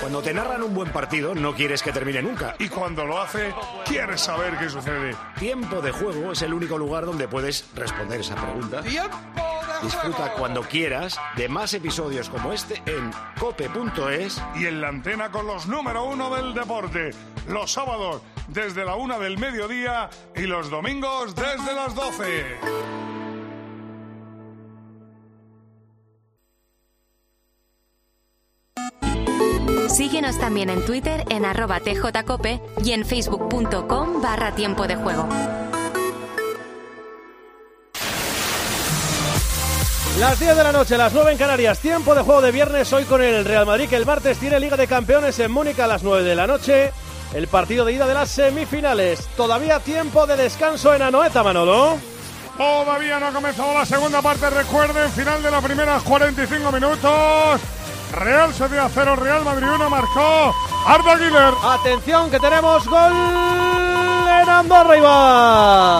Cuando te narran un buen partido, no quieres que termine nunca. Y cuando lo hace, quieres saber qué sucede. Tiempo de Juego es el único lugar donde puedes responder esa pregunta. Disfruta cuando quieras de más episodios como este en cope.es y en la antena con los número 1 del deporte. Los sábados desde la 1 del mediodía y los domingos desde las 12. Síguenos también en Twitter en @tjcope y en facebook.com/tiempo de juego. Las 10 de la noche, las 9 en Canarias, tiempo de juego de viernes, hoy con el Real Madrid, que el martes tiene Liga de Campeones en Múnich a las 9 de la noche, el partido de ida de las semifinales. Todavía tiempo de descanso en Anoeta, Manolo. Todavía no ha comenzado la segunda parte, recuerden, final de las primeras 45 minutos. Real Sociedad 0, Real Madrid 1, marcó Arda Güler. Atención que tenemos gol en Andorra, Iván.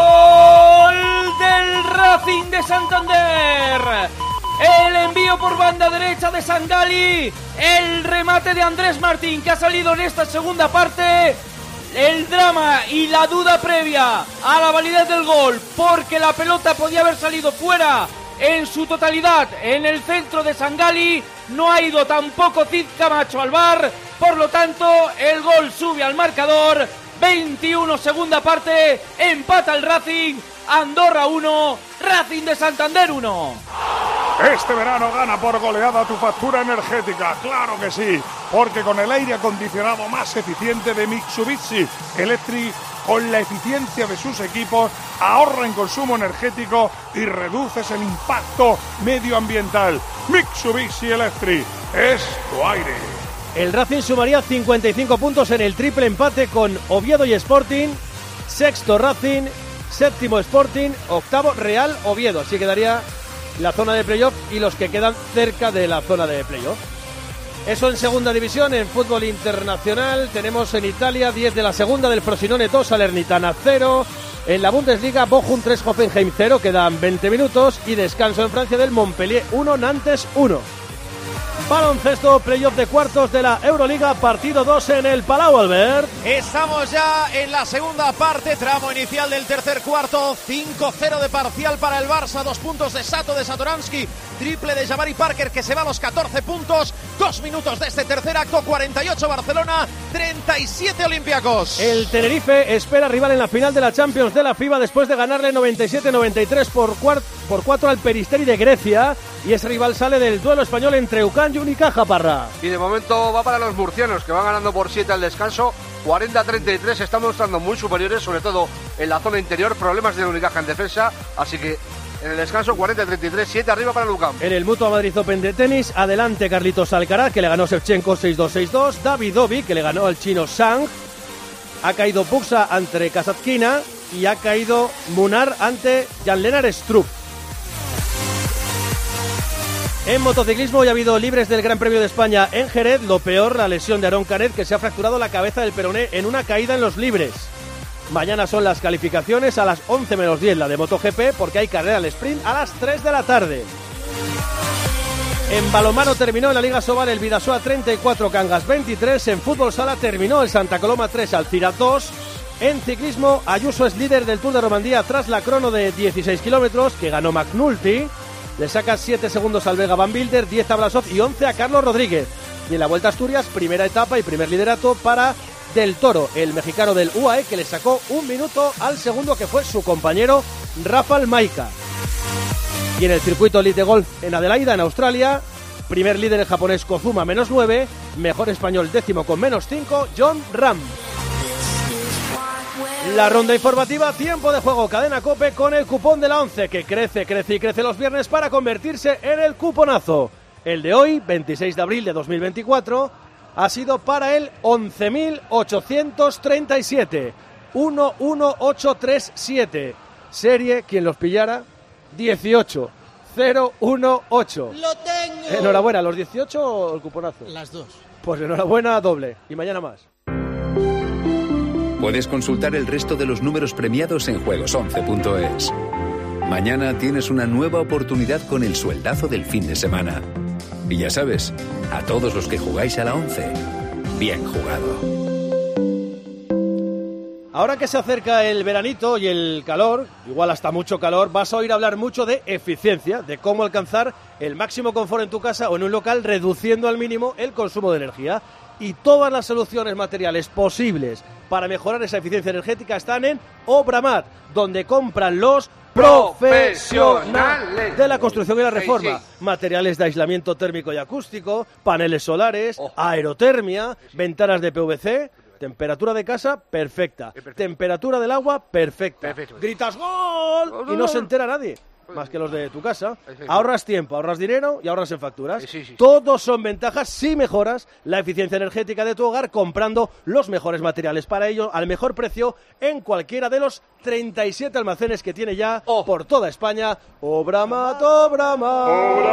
Gol del Racing de Santander. El envío por banda derecha de Sangali. El remate de Andrés Martín, que ha salido en esta segunda parte. El drama y la duda previa a la validez del gol, porque la pelota podía haber salido fuera en su totalidad en el centro de Sangali. No ha ido tampoco Cid Camacho al VAR, por lo tanto el gol sube al marcador. 21 segunda parte, empata el Racing. Andorra 1, Racing de Santander 1. Este verano gana por goleada tu factura energética, claro que sí, porque con el aire acondicionado más eficiente de Mitsubishi Electric, con la eficiencia de sus equipos, ahorra en consumo energético y reduces el impacto medioambiental. Mitsubishi Electric es tu aire. El Racing sumaría 55 puntos en el triple empate con Oviedo y Sporting, sexto Racing, séptimo Sporting, octavo Real Oviedo. Así quedaría la zona de playoff y los que quedan cerca de la zona de playoff. Eso en segunda división. En fútbol internacional tenemos en Italia 10 de la segunda, del Frosinone 2, Salernitana 0. En la Bundesliga, Bochum 3, Hoffenheim 0, quedan 20 minutos. Y descanso en Francia del Montpellier 1, Nantes 1. Baloncesto, playoff de cuartos de la Euroliga, partido 2 en el Palau, Albert. Estamos ya en la segunda parte, tramo inicial del tercer cuarto, 5-0 de parcial para el Barça, 2 puntos de Sato de Satoransky, triple de Jabari Parker que se va a los 14 puntos, 2 minutos de este tercer acto, 48 Barcelona, 37 Olympiacos. El Tenerife espera rival en la final de la Champions de la FIBA después de ganarle 97-93 por 4 al Peristeri de Grecia, y ese rival sale del duelo español entre UCAM y Unicaja, Parra. Y de momento va para los murcianos, que van ganando por 7 al descanso, 40-33, se están mostrando muy superiores, sobre todo en la zona interior, problemas de Unicaja en defensa, así que en el descanso 40-33, 7 arriba para el UCAM. En el Mutua Madrid Open de tenis, adelante Carlitos Alcaraz, que le ganó Shevchenko 6-2, 6-2, Davidovic, que le ganó al chino Zhang, ha caído Buxa ante Kasatkina y ha caído Munar ante Jan-Lennart Struff. En motociclismo ya ha habido libres del Gran Premio de España en Jerez. Lo peor, la lesión de Aarón Canet, que se ha fracturado la cabeza del peroné en una caída en los libres. Mañana son las calificaciones a las 11 menos 10 la de MotoGP, porque hay carrera al sprint a las 3 de la tarde. En balonmano terminó en la Liga Sobal el Bidasoa 34, Cangas 23. En fútbol sala terminó el Santa Coloma 3, Alcira 2. En ciclismo, Ayuso es líder del Tour de Romandía tras la crono de 16 kilómetros que ganó McNulty. Le saca 7 segundos al Vega Van Wilder, 10 a Blasov y 11 a Carlos Rodríguez. Y en la Vuelta a Asturias, primera etapa y primer liderato para Del Toro, el mexicano del UAE, que le sacó 1 minuto al segundo, que fue su compañero Rafael Maica. Y en el circuito Elite Golf en Adelaida, en Australia, primer líder el japonés Kozuma, -9, mejor español décimo con -5, John Ram. La ronda informativa, tiempo de juego, cadena COPE con el cupón de la 11, que crece los viernes para convertirse en el cuponazo. El de hoy, 26 de abril de 2024, ha sido para el 11.837, 11837. Serie, quien los pillara, 18018. ¡Lo tengo! Enhorabuena, ¿los 18 o el cuponazo? Las dos. Pues enhorabuena doble, y mañana más. Puedes consultar el resto de los números premiados en juegos11.es. Mañana tienes una nueva oportunidad con el sueldazo del fin de semana. Y ya sabes, a todos los que jugáis a la 11, bien jugado. Ahora que se acerca el veranito y el calor, igual hasta mucho calor, vas a oír hablar mucho de eficiencia, de cómo alcanzar el máximo confort en tu casa o en un local reduciendo al mínimo el consumo de energía. Y todas las soluciones materiales posibles para mejorar esa eficiencia energética están en Obramat, donde compran los profesionales de la construcción y la reforma. Sí. Materiales de aislamiento térmico y acústico, paneles solares, aerotermia, ventanas de PVC. Temperatura de casa, perfecta. Temperatura del agua, perfecta. Gritas ¡gol! Y no se entera nadie, más que los de tu casa. Ahorras tiempo, ahorras dinero y ahorras en facturas. Todos son ventajas si mejoras la eficiencia energética de tu hogar comprando los mejores materiales para ello al mejor precio en cualquiera de los 37 almacenes que tiene ya por toda España. Obramat, Obramat,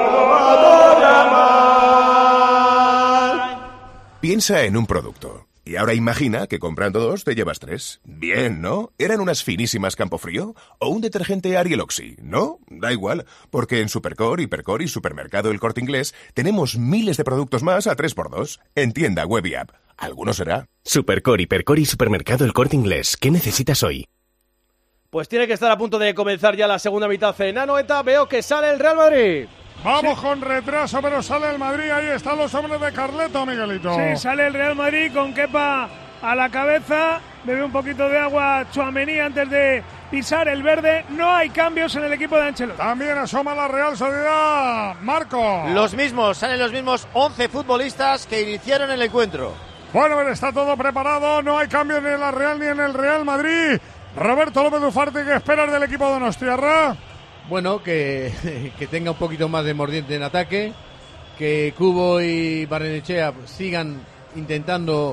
Obramat. Piensa en un producto. Y ahora imagina que comprando 2 te llevas 3. Bien, ¿no? ¿Eran unas finísimas Campofrío? ¿O un detergente Ariel Oxy? ¿No? Da igual, porque en Supercore, Hipercore y Supermercado El Corte Inglés tenemos miles de productos más a 3x2. En tienda, web y app. ¿Alguno será? Supercore, Hipercore y Supermercado El Corte Inglés. ¿Qué necesitas hoy? Pues tiene que estar a punto de comenzar ya la segunda mitad en Anoeta. Veo que sale el Real Madrid. Vamos con retraso, pero sale el Madrid. Ahí están los hombres de Carleto, Miguelito. Sí, sale el Real Madrid con Kepa a la cabeza. Bebe un poquito de agua Tchouaméni antes de pisar el verde. No hay cambios en el equipo de Ancelotti. También asoma la Real Sociedad. Marco. Salen los mismos 11 futbolistas que iniciaron el encuentro. Bueno, está todo preparado. No hay cambios ni en la Real ni en el Real Madrid. Roberto López Ufarte, ¿qué esperas del equipo de Donostiarra? Bueno, que tenga un poquito más de mordiente en ataque, que Cubo y Barrenechea sigan intentando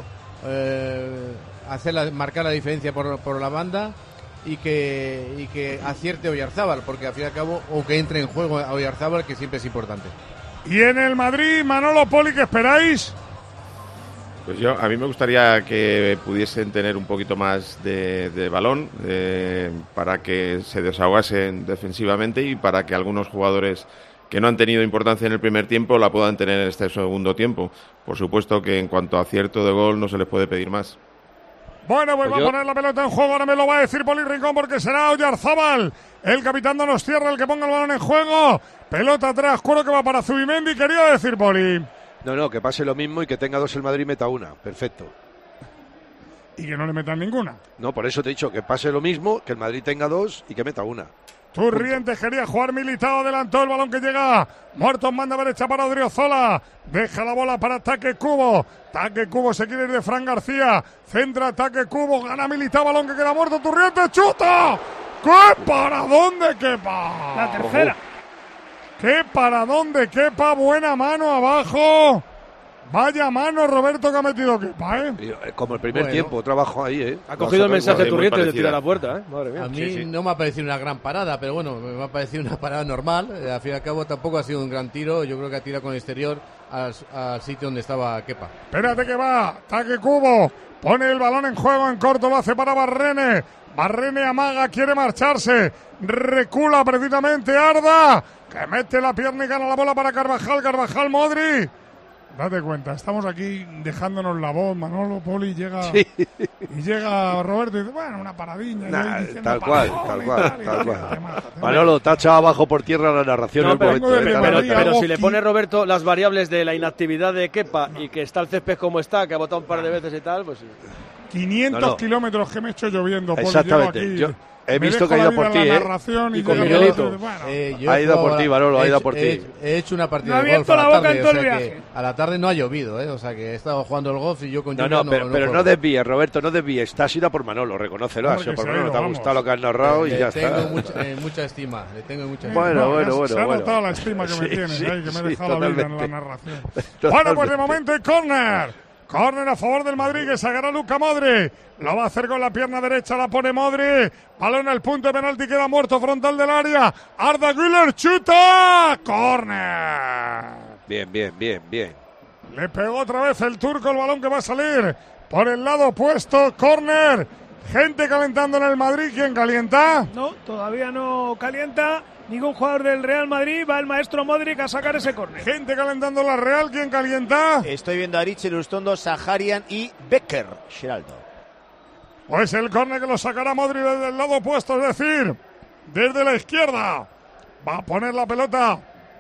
marcar la diferencia por la banda y que acierte Oyarzábal, porque al fin y al cabo, o que entre en juego a Oyarzábal, que siempre es importante. Y en el Madrid, Manolo, Poli, ¿qué esperáis? Pues a mí me gustaría que pudiesen tener un poquito más de balón para que se desahogasen defensivamente y para que algunos jugadores que no han tenido importancia en el primer tiempo la puedan tener en este segundo tiempo. Por supuesto que en cuanto a acierto de gol no se les puede pedir más. Bueno, pues va a poner la pelota en juego, ahora me lo va a decir Poli Rincón porque será Oyarzábal, el capitán Donostiarra, el que ponga el balón en juego. Pelota atrás, cuero que va para Zubimendi, quería decir Poli. No, que pase lo mismo y que tenga 2 el Madrid y meta una. Perfecto. ¿Y que no le metan ninguna? No, por eso te he dicho que pase lo mismo, que el Madrid tenga 2 y que meta una. Turrientes quería jugar Militao, adelantó el balón que llega. Muertos manda derecha para Odriozola. Deja la bola para Taque Cubo. Taque Cubo se quiere ir de Fran García. Centra Taque Cubo, gana Militao, balón que queda muerto. Turrientes, chuta. ¡Qué para dónde quepa! La tercera. ¡Qué para dónde quepa! Buena mano abajo. Vaya mano, Roberto, que ha metido Kepa, Como el primer tiempo, trabajo ahí, Ha cogido el mensaje Turrientes de tirar a la puerta, Madre mía. A mí no me ha parecido una gran parada, pero bueno, me ha parecido una parada normal. Al fin y al cabo tampoco ha sido un gran tiro. Yo creo que ha tirado con el exterior al sitio donde estaba Kepa. Espérate que va, Taque Cubo. Pone el balón en juego, en corto, lo hace para Barrene. Barrene amaga, quiere marcharse. Recula precisamente Arda, que mete la pierna y gana la bola para Carvajal. Carvajal, Modri. Date cuenta, estamos aquí dejándonos la voz, Manolo, Poli, llega y llega Roberto y dice, bueno, una paradilla. Tal cual. Manolo, tacha abajo por tierra la narración. Pero si le pone Roberto las variables de la inactividad de Kepa y que está el césped como está, que ha botado un par de veces y tal, pues... 500 kilómetros que me he hecho lloviendo, Poli. Exactamente, he visto que ha ido por ti, y con Miguelito. Ha ido por ti, Manolo, ha ido por ti. He hecho una partida de golf a la tarde, o sea que a la tarde no ha llovido, o sea que he estado jugando el golf y yo con lluvia pero no desvíes, Roberto, no desvíes. Te has ido por Manolo, reconócelo. Ha sido por Manolo, te ha gustado lo que has narrado y ya está. Le tengo mucha estima. Bueno. Se ha notado la estima que me tienes ahí, que me he dejado la vida en la narración. Bueno, pues de momento hay córner. Córner a favor del Madrid, que sacará Luka Modric. Lo va a hacer con la pierna derecha, la pone Modric. Balón al punto de penalti, queda muerto frontal del área. Arda Güler, chuta. Córner. Bien. Le pegó otra vez el turco el balón que va a salir por el lado opuesto. Córner. Gente calentando en el Madrid. ¿Quién calienta? No, todavía no calienta. ningún jugador del Real Madrid. Va el maestro Modric a sacar ese córner. Gente calentando la Real. ¿Quién calienta? Estoy viendo a Aritz, Lustondo, Saharian y Becker. Geraldo. Pues el córner que lo sacará Modric desde el lado opuesto, es decir, desde la izquierda. Va a poner la pelota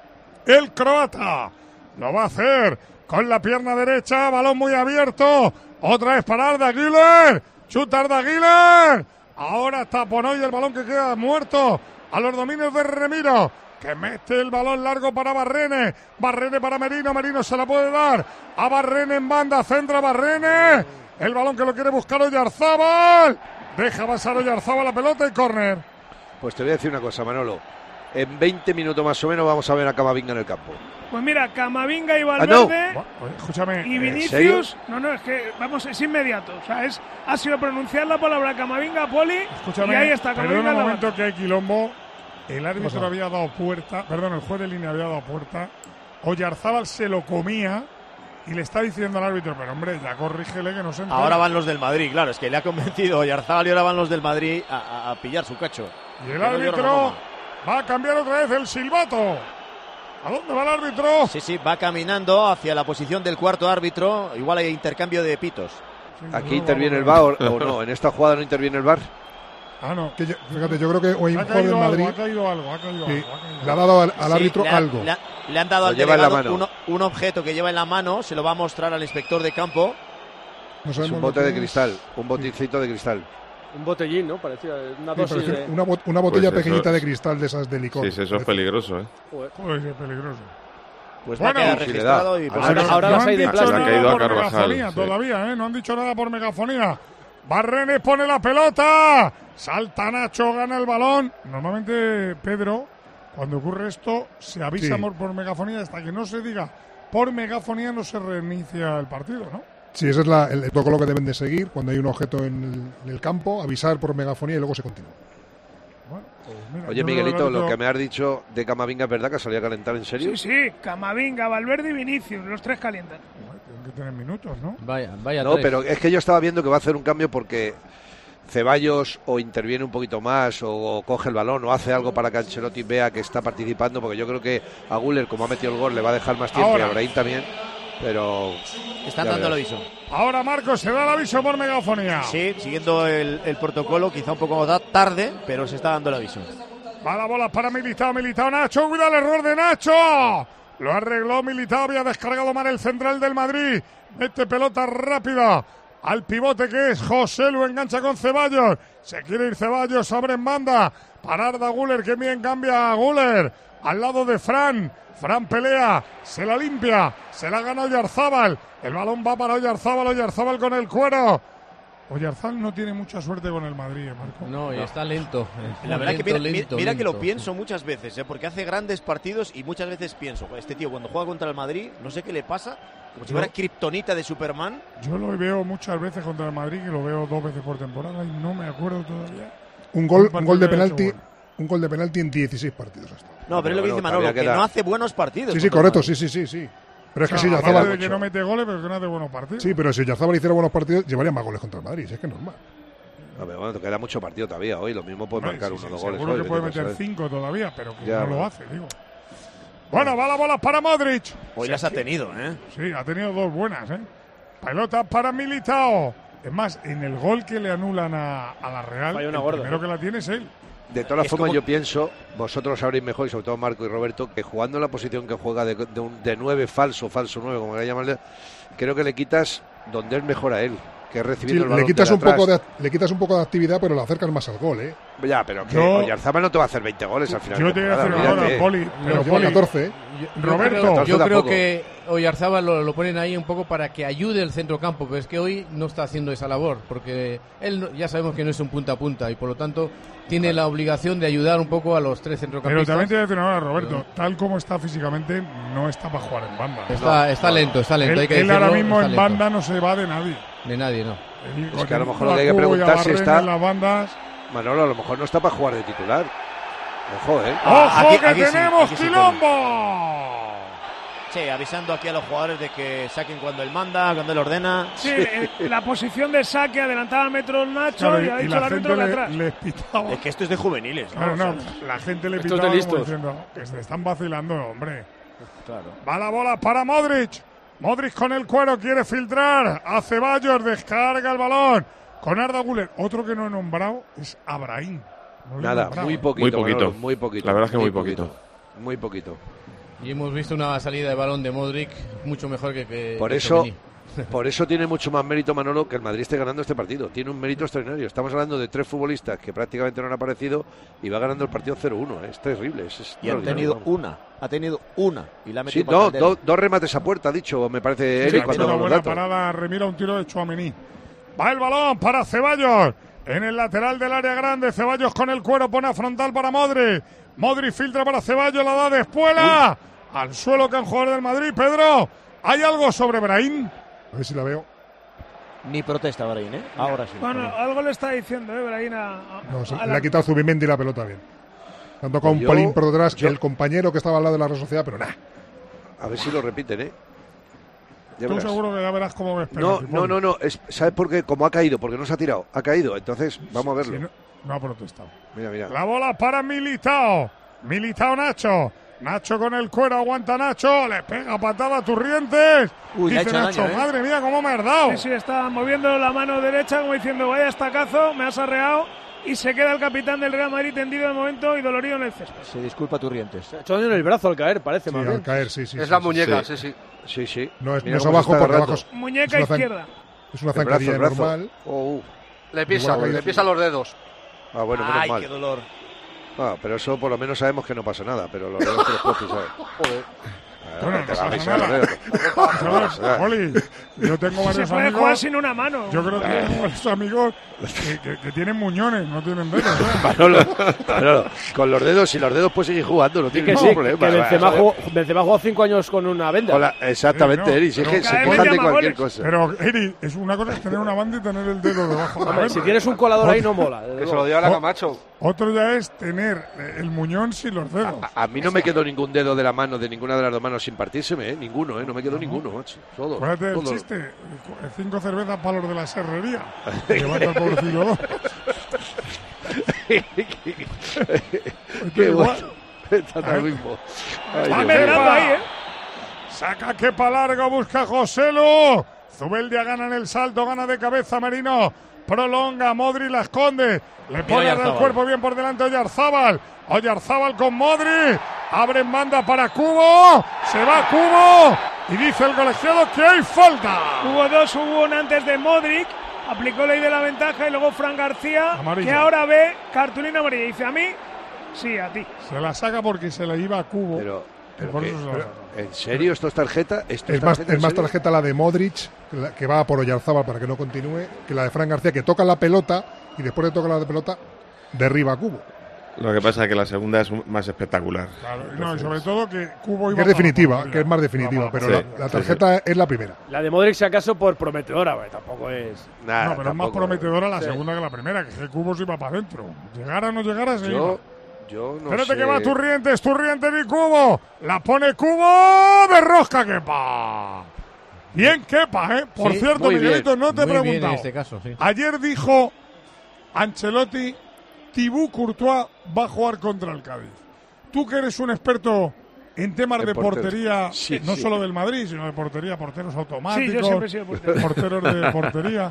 el croata. Lo va a hacer con la pierna derecha. Balón muy abierto. Otra vez para Arda Güler. Chuta Arda Güler. Ahora taponó y el balón que queda muerto a los dominios de Remiro, que mete el balón largo para Barrene. Barrene para Merino. Merino se la puede dar a Barrene en banda. Centra Barrene. El balón que lo quiere buscar Oyarzábal. Deja pasar Oyarzábal la pelota y córner. Pues te voy a decir una cosa, Manolo. En 20 minutos más o menos vamos a ver a Camavinga en el campo. Pues mira, Camavinga y Valverde escúchame, y Vinicius. No, es que vamos, es inmediato. O sea, ha sido pronunciar la palabra Camavinga, Poli. Escúchame, y ahí está Camavinga. Perdón un momento que hay quilombo. El árbitro había dado puerta, el juez de línea había dado puerta. Oyarzábal se lo comía y le está diciendo al árbitro, pero hombre, ya corrígele que no se entera. Ahora van los del Madrid, claro, es que le ha convencido Oyarzábal y ahora van los del Madrid a pillar su cacho. Y el árbitro va a cambiar otra vez el silbato. ¿A dónde va el árbitro? Sí, va caminando hacia la posición del cuarto árbitro. Igual hay intercambio de pitos. ¿Aquí interviene el VAR o no? ¿En esta jugada no interviene el VAR? No. Fíjate, yo creo que hoy un jugador del Madrid ha caído algo. Le ha dado al árbitro algo. Le han dado al delegado un objeto que lleva en la mano. Se lo va a mostrar al inspector de campo. Es un bote de cristal, un boticito de cristal. Un botellín, ¿no? Parecía una dosis de... Una botella pequeñita de cristal de esas de licor. Sí, eso es peligroso, ¿eh? Pues es peligroso. Pues va a quedar registrado y... Ahora las hay de plástico. No han dicho nada por megafonía todavía, no han dicho nada por megafonía. Barrenes pone la pelota. Salta Nacho, gana el balón. Normalmente, Pedro, cuando ocurre esto, se avisa por megafonía. Hasta que no se diga por megafonía no se reinicia el partido, ¿no? Sí, ese es el protocolo que deben de seguir cuando hay un objeto en el campo, avisar por megafonía y luego se continúa. Bueno, pues mira, oye, Miguelito, lo que me has dicho de Camavinga es verdad, que salía a calentar, ¿en serio? Sí, Camavinga, Valverde y Vinicius, los tres calientan. Tienen que tener minutos, ¿no? Vaya no, tres. Pero es que yo estaba viendo que va a hacer un cambio porque Ceballos o interviene un poquito más o coge el balón o hace algo para que Ancelotti vea que está participando, porque yo creo que a Güler, como ha metido el gol, le va a dejar más tiempo y a Brahim también. Pero están dando el aviso. Ahora Marcos se da el aviso por megafonía. Sí, siguiendo el protocolo, quizá un poco tarde, pero se está dando el aviso. Va la bola para Militao Nacho, cuida el error de Nacho. Lo arregló Militao, había descargado mal el central del Madrid. Mete pelota rápida al pivote que es José Lu, engancha con Ceballos. Se quiere ir Ceballos, abre en banda para Arda Güler, que bien cambia a Güler. Al lado de Fran pelea, se la limpia, se la gana Oyarzábal. El balón va para Oyarzábal con el cuero. Oyarzábal no tiene mucha suerte con el Madrid, Marco. No, y está lento. La verdad que mira que lo pienso muchas veces, porque hace grandes partidos y muchas veces pienso, este tío cuando juega contra el Madrid, no sé qué le pasa, como si fuera kriptonita de Superman. Yo lo veo muchas veces contra el Madrid, que lo veo 2 veces por temporada y no me acuerdo todavía. Un gol de penalti. Un gol de penalti en 16 partidos hasta. No, pero es lo que dice Manolo, que no hace buenos partidos. Sí, correcto, sí. Pero es que si Oyarzábal que no mete goles, pero que no hace buenos partidos. Sí, pero si Oyarzábal hiciera buenos partidos, llevaría más goles contra el Madrid, es que es normal. No, pero bueno, queda mucho partido todavía hoy, lo mismo puede marcar 1 o 2 goles. Seguro que puede meter 5 todavía, pero que no lo hace, digo. Bueno, va la bola para Modric. Hoy las ha tenido, Sí, ha tenido 2 buenas, Pelota para Militao. Es más, en el gol que le anulan a la Real, el primero que la tiene es él. De todas formas, yo pienso, vosotros sabréis mejor, y sobre todo Marco y Roberto, que jugando en la posición que juega de 9 falso 9, como queráis llamarle, creo que le quitas donde es mejor a él, que es recibir el balón. Le quitas un poco de actividad, pero lo acercas más al gol, Ya, pero que Oyarzábal no te va a hacer 20 goles al final. Yo te voy a hacer ahora, Poli. Pero Poli 14, Roberto. Yo creo que Oyarzábal lo ponen ahí un poco para que ayude el centrocampo, pero es que hoy no está haciendo esa labor, porque él ya sabemos que no es un punta a punta y por lo tanto tiene la obligación de ayudar un poco a los 3 centrocampistas. Pero también te voy a decir ahora, Roberto, tal como está físicamente, no está para jugar en banda. Está lento. Él ahora mismo en banda no se va de nadie. De nadie, no. Es que a lo mejor lo que hay que preguntar si está... En las bandas. Manolo, a lo mejor no está para jugar de titular. Ojo, ¡Ojo, que tenemos quilombo! Sí, avisando aquí a los jugadores de que saquen cuando él manda, cuando él ordena. Sí, la posición de saque adelantaba metros Nacho, Claro, y ha y dicho la el árbitro gente que atrás. les pitaba. Es que esto es de juveniles, ¿no? No, O sea, la gente le Estos pitaba de como listos. diciendo que se están vacilando, hombre. claro. Va la bola para Modric. Modric con el cuero quiere filtrar a Ceballos, descarga el balón con Arda Güler. Otro que no he nombrado es Abraham. No lo he Nada, nombrado. muy poquito. Manolo, muy poquito. La verdad es que muy poquito. Muy poquito. Y hemos visto una salida de balón de Modric mucho mejor que Por eso, por eso tiene mucho más mérito, Manolo, que el Madrid esté ganando este partido. Tiene un mérito extraordinario. Estamos hablando de 3 futbolistas que prácticamente no han aparecido y va ganando el partido 0-1. Es terrible. Y han tenido una. Ha tenido una. Y la ha Sí, metido para el dos remates a puerta, ha dicho, me parece. Sí, Eric, cuando una los buena datos. parada, remira un tiro de Tchouaméni. Va el balón para Ceballos. En el lateral del área grande, Ceballos con el cuero pone a frontal para Modric. Modric filtra para Ceballos, la da de espuela. Al suelo que han jugado del Madrid. Pedro, ¿hay algo sobre Brahim? A ver si la veo. Ni protesta Brahim, ¿eh? Ahora sí. Bueno, algo le está diciendo, Brahim No, le ha quitado Zubimendi la pelota bien. Le han tocado un polín por detrás el compañero que estaba al lado de la Real Sociedad, pero nada. A ver si lo repiten, ¿eh? Ya Tú verás. seguro que ya verás cómo ves No, penalti. ¿Sabes por qué? Como ha caído, porque no se ha tirado. Ha caído, entonces vamos a verlo. Sí, no ha protestado. Mira. La bola para Militao. Militao Nacho. Nacho con el cuero, aguanta Nacho. Le pega patada a Turrientes. Uy, le ha Dice hecho Nacho, daño, ¿eh? madre mía, cómo me has dado. Sí, está moviendo la mano derecha como diciendo, vaya estacazo, me has arreado. Y se queda el capitán del Real Madrid tendido de momento y dolorido en el césped. Se disculpa Turrientes. Se ha hecho daño en el brazo al caer, parece Sí, más al bien. caer, sí. Es la muñeca, sí. Sí. No es, Mira no es cómo abajo se está porque agarrando. abajo Muñeca es una izquierda. Es una El brazo, zancadilla el brazo. normal. Le pisa los dedos. Ah, bueno, menos Ay, mal. qué dolor. Ah, pero eso por lo menos sabemos que no pasa nada, pero los dedos te los puedes pisar. Joder. Bueno, no Te va a pasa pisar los nada. dedos. ¿Sabes, Oli? Yo tengo Se varios puede amigos. jugar sin una mano. Yo creo que tengo varios amigos que tienen muñones, no tienen dedos. ¿eh? Manolo, con los dedos, si los dedos puedes seguir jugando, no tienes Que ningún sí, problema. que Benzema jugó 5 años con una venda. Exactamente, Sí, no, Eri, si es pero que se cada vez quejan de llama cualquier goles. cosa. Pero, Eri, es una cosa es tener una banda y tener el dedo debajo de la Hombre, banda. si tienes un colador ahí no mola. desde Que se luego. lo dio a la Camacho. Otro ya es tener el muñón sin los dedos. A mí no me quedó ningún dedo de la mano, de ninguna de las dos manos sin partírseme, ¿eh? Ninguno, ¿eh? No me quedó ninguno, macho. Todos. Acuérdate del todos. chiste, 5 cervezas para los de la serrería. Que levanta el pobrecillo dos. Qué igual. bueno. Está lo mismo. Ay, Está Dios merendando mío. ahí, Saca Kepa largo, busca Joselu. Zubeldia gana en el salto, gana de cabeza Merino. Prolonga, Modri la esconde. Le pone el Oyarzábal. cuerpo bien por delante Oyarzábal. Oyarzábal con Modri. Abre en banda para Cubo. Se va Cubo. Y dice el colegiado que hay falta. Hubo dos, hubo una antes de Modric, aplicó ley de la ventaja y luego Fran García, Amarilla. que ahora ve cartulina amarilla. Dice, a mí, sí, a ti. Se la saca porque se la iba a Cubo. Pero, Por ¿qué? eso se la saca. ¿En serio esto es tarjeta? ¿Esto Es más, tarjeta, es en más serio? tarjeta la de Modric, que va por Oyarzábal para que no continúe, que la de Fran García, que toca la pelota y después de tocar la pelota, derriba a Cubo. Lo que pasa es que la segunda es más espectacular. Claro, no, y sobre todo que Cubo iba Que es para definitiva, portería. que es más definitiva, pero Sí, la tarjeta es la primera. La de Modric, si acaso, por prometedora, güey, tampoco es. Nada, No, pero es más tampoco. prometedora la Sí. segunda que la primera, que Cubo se iba para adentro. Llegara o no llegara, se iba. Yo no Espérate sé. que va Turrientes y Cubo. La pone Cubo de rosca Kepa. Bien Kepa, ¿eh? Por Sí, cierto, muy bien, Miguelito, no te he Muy bien preguntado. en este caso, sí. Ayer dijo Ancelotti, Thibaut Courtois va a jugar contra el Cádiz. Tú que eres un experto en temas En de porteros. portería, Sí, no sí. solo del Madrid, sino de portería, porteros automáticos, Sí, yo siempre he sido portero. porteros de portería.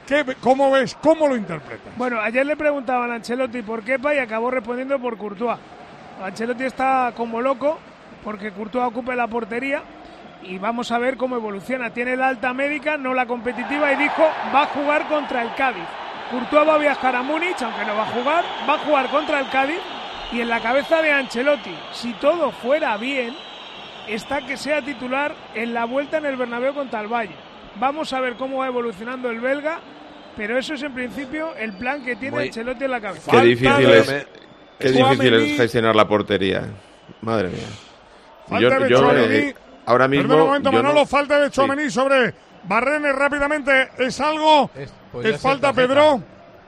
¿Cómo ves? ¿Cómo lo interpretas? Bueno, ayer le preguntaban a Ancelotti por Kepa y acabó respondiendo por Courtois. Ancelotti está como loco porque Courtois ocupe la portería y vamos a ver cómo evoluciona. Tiene la alta médica, no la competitiva, y dijo va a jugar contra el Cádiz. Courtois va a viajar a Múnich, aunque no va a jugar contra el Cádiz, y en la cabeza de Ancelotti, si todo fuera bien, está que sea titular en la vuelta en el Bernabéu contra el Valle. Vamos a ver cómo va evolucionando el belga, pero eso es en principio el plan que tiene Muy- Ancelotti en la cabeza. Qué difícil de- es, qué difícil Tchouaméni. es gestionar la portería. Madre mía. Falta de Tchouaméni. Ahora mismo. Perdón un momento, yo no- Manolo, falta de Tchouaméni sobre Barrenes rápidamente. ¿Es algo? podría ¿Es ser falta, tarjeta. Pedro?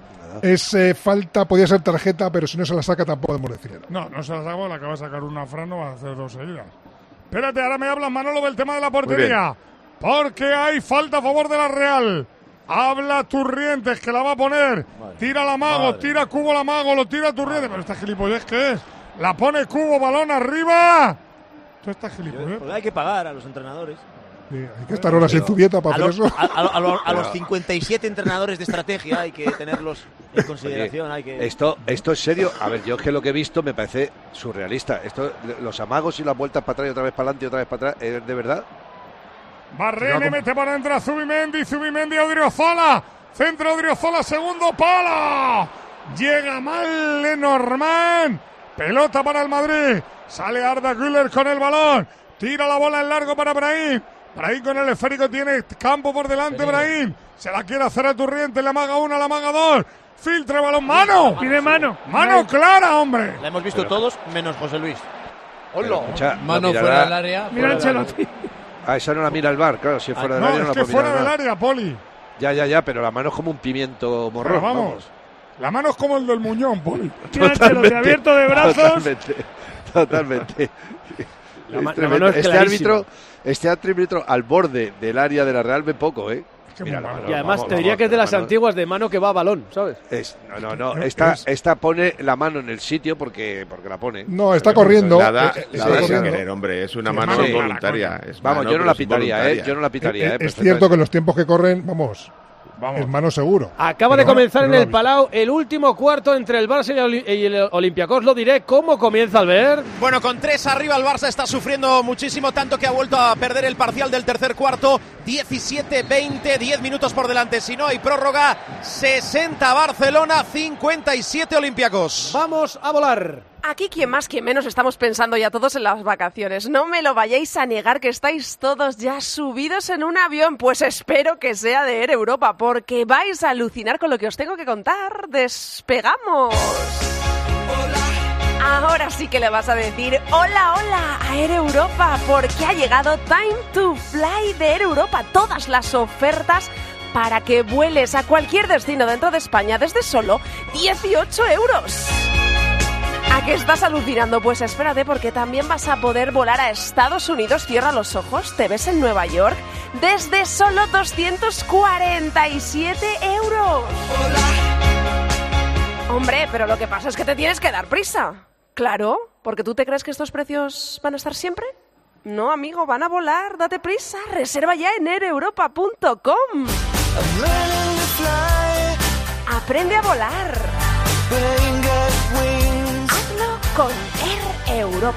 Es falta, podía ser tarjeta, pero si no se la saca tampoco podemos decir. No, no se la hago, la acaba de sacar una Fran, no va a hacer dos seguidas. Espérate, ahora me hablas, Manolo, del tema de la portería. Porque hay falta a favor de la Real. Habla Turrientes, que la va a poner. Tira la Mago, tira Cubo la Mago, lo tira Turrientes. Pero esta gilipollez, ¿qué es? La pone Cubo, balón arriba. Tú estás gilipollez. Porque hay que pagar a los entrenadores. Sí, hay que estar horas en tu dieta para hacer eso. A los 57 entrenadores de estrategia hay que tenerlos en consideración. Oye, esto es serio. A ver, yo es que lo que he visto me parece surrealista. Los amagos y las vueltas para atrás y otra vez para adelante y otra vez para atrás, ¿es de verdad? Barrene mete para adentro a Zubimendi a Odriozola. Centro Odriozola, segundo palo. Llega mal Lenormand. Pelota para el Madrid. Sale Arda Güler con el balón. Tira la bola en largo para Brahim. Brahim con el esférico, tiene campo por delante. Brahim se la quiere hacer a Turrientes, la amaga una, la amaga dos. Filtra el balón, mano. Pide mano. Mano clara, hombre. La hemos visto todos, menos José Luis. Mano fuera del área. Mira Ancelotti. Esa no la mira el VAR, claro, si es fuera del área no la puede fuera mirar del área, Poli. Ya, pero la mano es como un pimiento morrón. Pero vamos. La mano es como el del Muñón, Poli. Mira Ancelotti abierto de brazos. Totalmente. Este árbitro al borde del área de la Real ve poco, ¿eh? Mira, y además te diría que es de las antiguas de mano que va a balón, ¿sabes? No. Esta pone la mano en el sitio porque la pone. No, está corriendo. La da sin querer, hombre. Es una mano involuntaria. Vamos, yo no la pitaría, Es cierto que en los tiempos que corren, vamos. Es mano seguro. Acaba de comenzar en el Palau el último cuarto entre el Barça y el Olympiacos. Lo diré cómo comienza al ver. Bueno, con 3 arriba el Barça está sufriendo muchísimo, tanto que ha vuelto a perder el parcial del tercer cuarto. 17-20, 10 minutos por delante. Si no hay prórroga, 60 Barcelona, 57 Olympiacos. Vamos a volar. Aquí quien más, quien menos estamos pensando ya todos en las vacaciones. No me lo vayáis a negar que estáis todos ya subidos en un avión. Pues espero que sea de Air Europa, porque vais a alucinar con lo que os tengo que contar. ¡Despegamos! Ahora sí que le vas a decir hola a Air Europa, porque ha llegado Time to Fly de Air Europa. Todas las ofertas para que vueles a cualquier destino dentro de España desde solo 18 euros. ¿A qué estás alucinando? Pues espérate, porque también vas a poder volar a Estados Unidos. Cierra los ojos, te ves en Nueva York desde solo 247 euros. Hombre, pero lo que pasa es que te tienes que dar prisa. Claro, porque tú te crees que estos precios van a estar siempre. No, amigo, van a volar, date prisa. Reserva ya en aireuropa.com. Aprende a volar. Hazlo con Air Europa.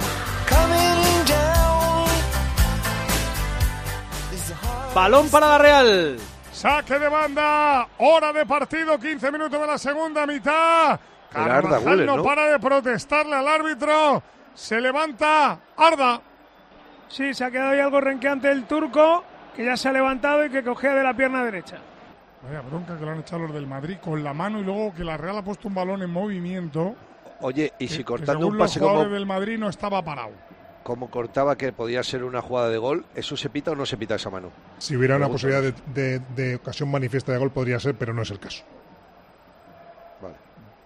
Balón para la Real. Saque de banda. Hora de partido. 15 minutos de la segunda mitad. Carvajal no para de protestarle al árbitro. Se levanta Arda. Sí, se ha quedado ahí algo renqueante el turco, que ya se ha levantado y que cogea de la pierna derecha. Vaya bronca que lo han echado los del Madrid con la mano, y luego que la Real ha puesto un balón en movimiento. Oye, y si cortando según un pase los como del Madrid no estaba parado. Como cortaba, que podía ser una jugada de gol, ¿eso se pita o no se pita esa mano? Si hubiera una posibilidad de ocasión manifiesta de gol podría ser, pero no es el caso. Vale.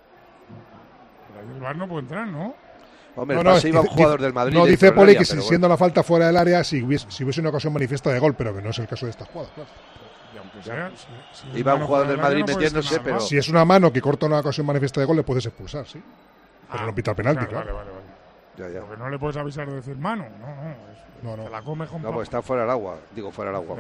Pero ahí el VAR no puede entrar, ¿no? Hombre, el pase iba un jugador del Madrid. No, dice Poli que si siendo la falta fuera del área, si hubiese una ocasión manifiesta de gol, pero que no es el caso de esta jugada, claro. Iba un jugador del Madrid metiéndose, pero... Si es una mano que corta una ocasión manifiesta de gol, le puedes expulsar, sí. Pero no pita el penalti, claro. Vale. Porque no le puedes avisar de decir mano. No. Te la come con pues está fuera del agua. Digo, fuera del agua.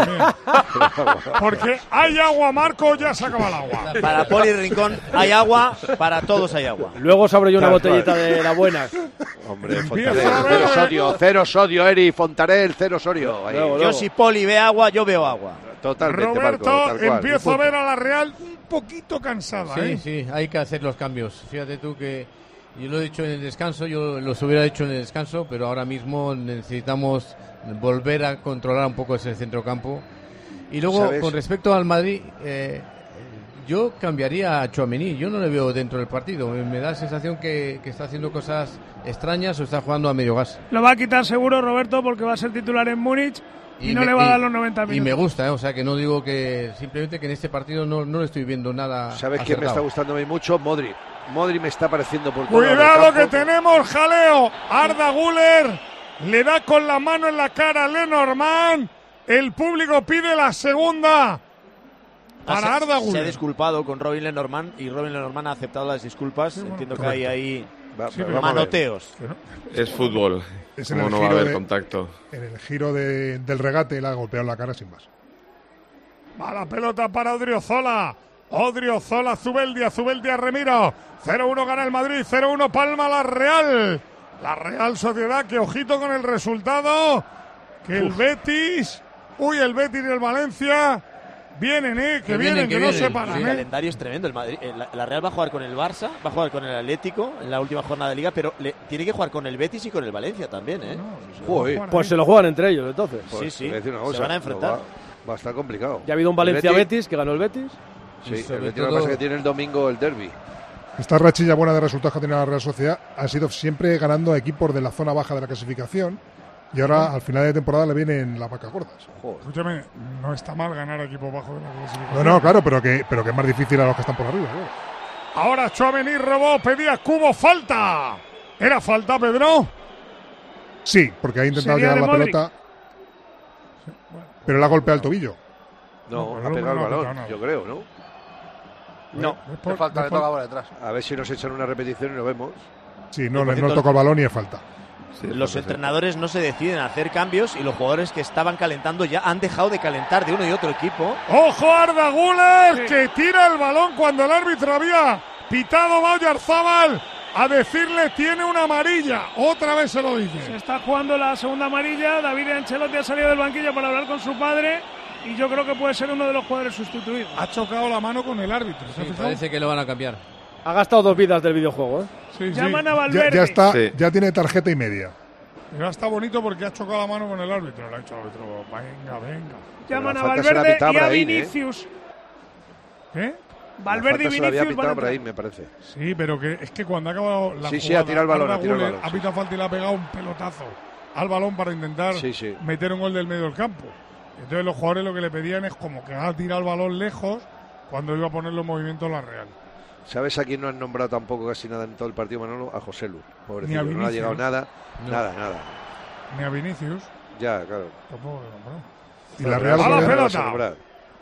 Porque hay agua, Marco, ya se acaba el agua. Para Poli Rincón hay agua, para todos hay agua. Luego os abro yo una botellita de la buena. Hombre, cero sodio, Eri, Fontarel, cero sodio. Yo si Poli ve agua, yo veo agua. Totalmente, Roberto, Marco, empiezo a ver a la Real un poquito cansada. Sí, hay que hacer los cambios. Fíjate tú que yo lo he dicho en el descanso, yo los hubiera hecho en el descanso, pero ahora mismo necesitamos volver a controlar un poco ese centrocampo. Y luego, ¿sabes? Con respecto al Madrid, yo cambiaría a Tchouaméni. Yo no le veo dentro del partido. Me da la sensación que está haciendo cosas extrañas o está jugando a medio gas. Lo va a quitar seguro Roberto, porque va a ser titular en Múnich. Y no le va a dar los 90 minutos. Y me gusta, o sea, que no digo que simplemente que en este partido no le estoy viendo nada. ¿Sabes quién me está gustando a mí mucho? Modric me está pareciendo por todo. Cuidado que tenemos jaleo. Arda Güler Le da con la mano en la cara a Lenormand. El público pide la segunda para Arda Güler. Se ha disculpado con Robin Lenormand y Robin Lenormand ha aceptado las disculpas. Entiendo que hay ahí manoteos. Es fútbol. ¿Cómo no va a haber contacto? En el giro del regate le ha golpeado la cara sin más. Va la pelota para Odriozola. Odriozola, Zubeldia, Remiro. 0-1 gana el Madrid, 0-1 palma la Real. La Real Sociedad, que ojito con el resultado. Que el Betis... el Betis y el Valencia... Vienen, que vienen, que no se paran. El calendario es tremendo. El Madrid, la Real va a jugar con el Barça, va a jugar con el Atlético en la última jornada de Liga, pero tiene que jugar con el Betis y con el Valencia también, Pues se lo juegan entre ellos, entonces. Pues sí, se van a enfrentar. Va a estar complicado. Ya ha habido un Valencia-Betis que ganó el Betis. Sí, el Betis lo que pasa es que tiene el domingo el derbi. Esta rachilla buena de resultados que ha tenido la Real Sociedad ha sido siempre ganando a equipos de la zona baja de la clasificación. Y ahora, al final de temporada, le vienen las vacas gordas. Escúchame, no está mal ganar a equipos bajos de la clasificación. No, claro, pero que es más difícil a los que están por arriba. Ahora Tchouaméni robó, pedía Cubo, falta. ¿Era falta, Pedro? Sí, porque ha intentado llegar la pelota, pero le ha golpeado el tobillo. No, ha pegado el balón, yo creo, ¿no? No, le falta, le toca por detrás. A ver si nos echan una repetición y lo vemos. Sí, no toca el balón y es falta. Sí, los entrenadores no se deciden a hacer cambios y los jugadores que estaban calentando ya han dejado de calentar de uno y otro equipo. ¡Ojo Arda Güler, que tira el balón cuando el árbitro había pitado! Va Oyarzábal a decirle tiene una amarilla. Otra vez se lo dice. Se está jugando la segunda amarilla. David Ancelotti ha salido del banquillo para hablar con su padre y yo creo que puede ser uno de los jugadores sustituidos. Ha chocado la mano con el árbitro. Sí, parece que lo van a cambiar. Ha gastado 2 vidas del videojuego, Sí. Llaman a Valverde. Ya está, ya tiene tarjeta y media. Pero está bonito porque ha chocado la mano con el árbitro. Le ha dicho al árbitro, venga. Llaman a Valverde y a Vinicius. ¿Qué? Valverde y Vinicius van a Brahim, me parece. Sí, pero que es que cuando ha acabado la jugada, ha tirado el balón, ha pitado falta y le ha pegado un pelotazo al balón para intentar meter un gol del medio del campo. Entonces los jugadores lo que le pedían es como que ha tirado el balón lejos cuando iba a ponerlo en movimiento la Real. ¿Sabes a quién no han nombrado tampoco casi nada en todo el partido, Manolo? A José Lu. Pobrecito, Ni a no ha llegado nada. Nada. Ni a Vinicius. Ya, claro. Tampoco lo nombrado. Y la Real a la pelota.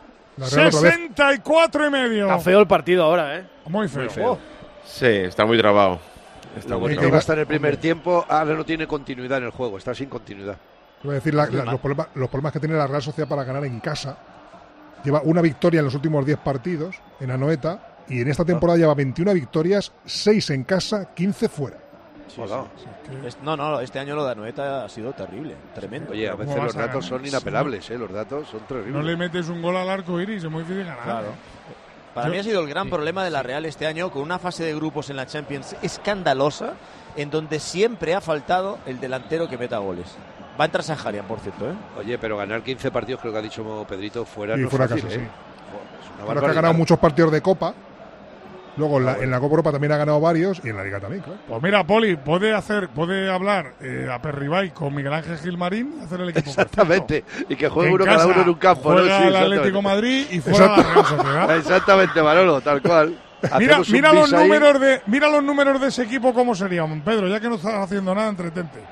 64 y medio. Está feo el partido ahora, Muy feo. Sí, está muy trabado. Que iba a estar en el primer tiempo, ahora no tiene continuidad en el juego, está sin continuidad. Voy a decir los problemas que tiene la Real Sociedad para ganar en casa. Lleva una victoria en los últimos 10 partidos en Anoeta y en esta temporada lleva 21 victorias, 6 en casa, 15 fuera. No, este año lo de Anoeta ha sido terrible, tremendo. Oye, a veces los datos son inapelables, los datos son terribles. No le metes un gol al arco iris, es muy difícil ganar. Claro. Para mí ha sido el gran problema de la Real este año, con una fase de grupos en la Champions escandalosa, en donde siempre ha faltado el delantero que meta goles. Va a entrar Saharian, por cierto, Oye, pero ganar 15 partidos, creo que ha dicho Pedrito, fuera no es fuera fácil, casa, sí. Pero que ha ganado muchos partidos de Copa. Luego en la Copa Europa también ha ganado varios y en la Liga también, claro. Pues mira, Poli, puede hablar a Perribay con Miguel Ángel Gilmarín y hacer el equipo exactamente, perfecto. Y que juegue uno cada uno en un campo. Juega el Atlético Madrid y fuera la Real Sociedad. Exactamente, Manolo, tal cual. Mira los números de ese equipo, ¿cómo serían, Pedro? Ya que no estás haciendo nada, entretente.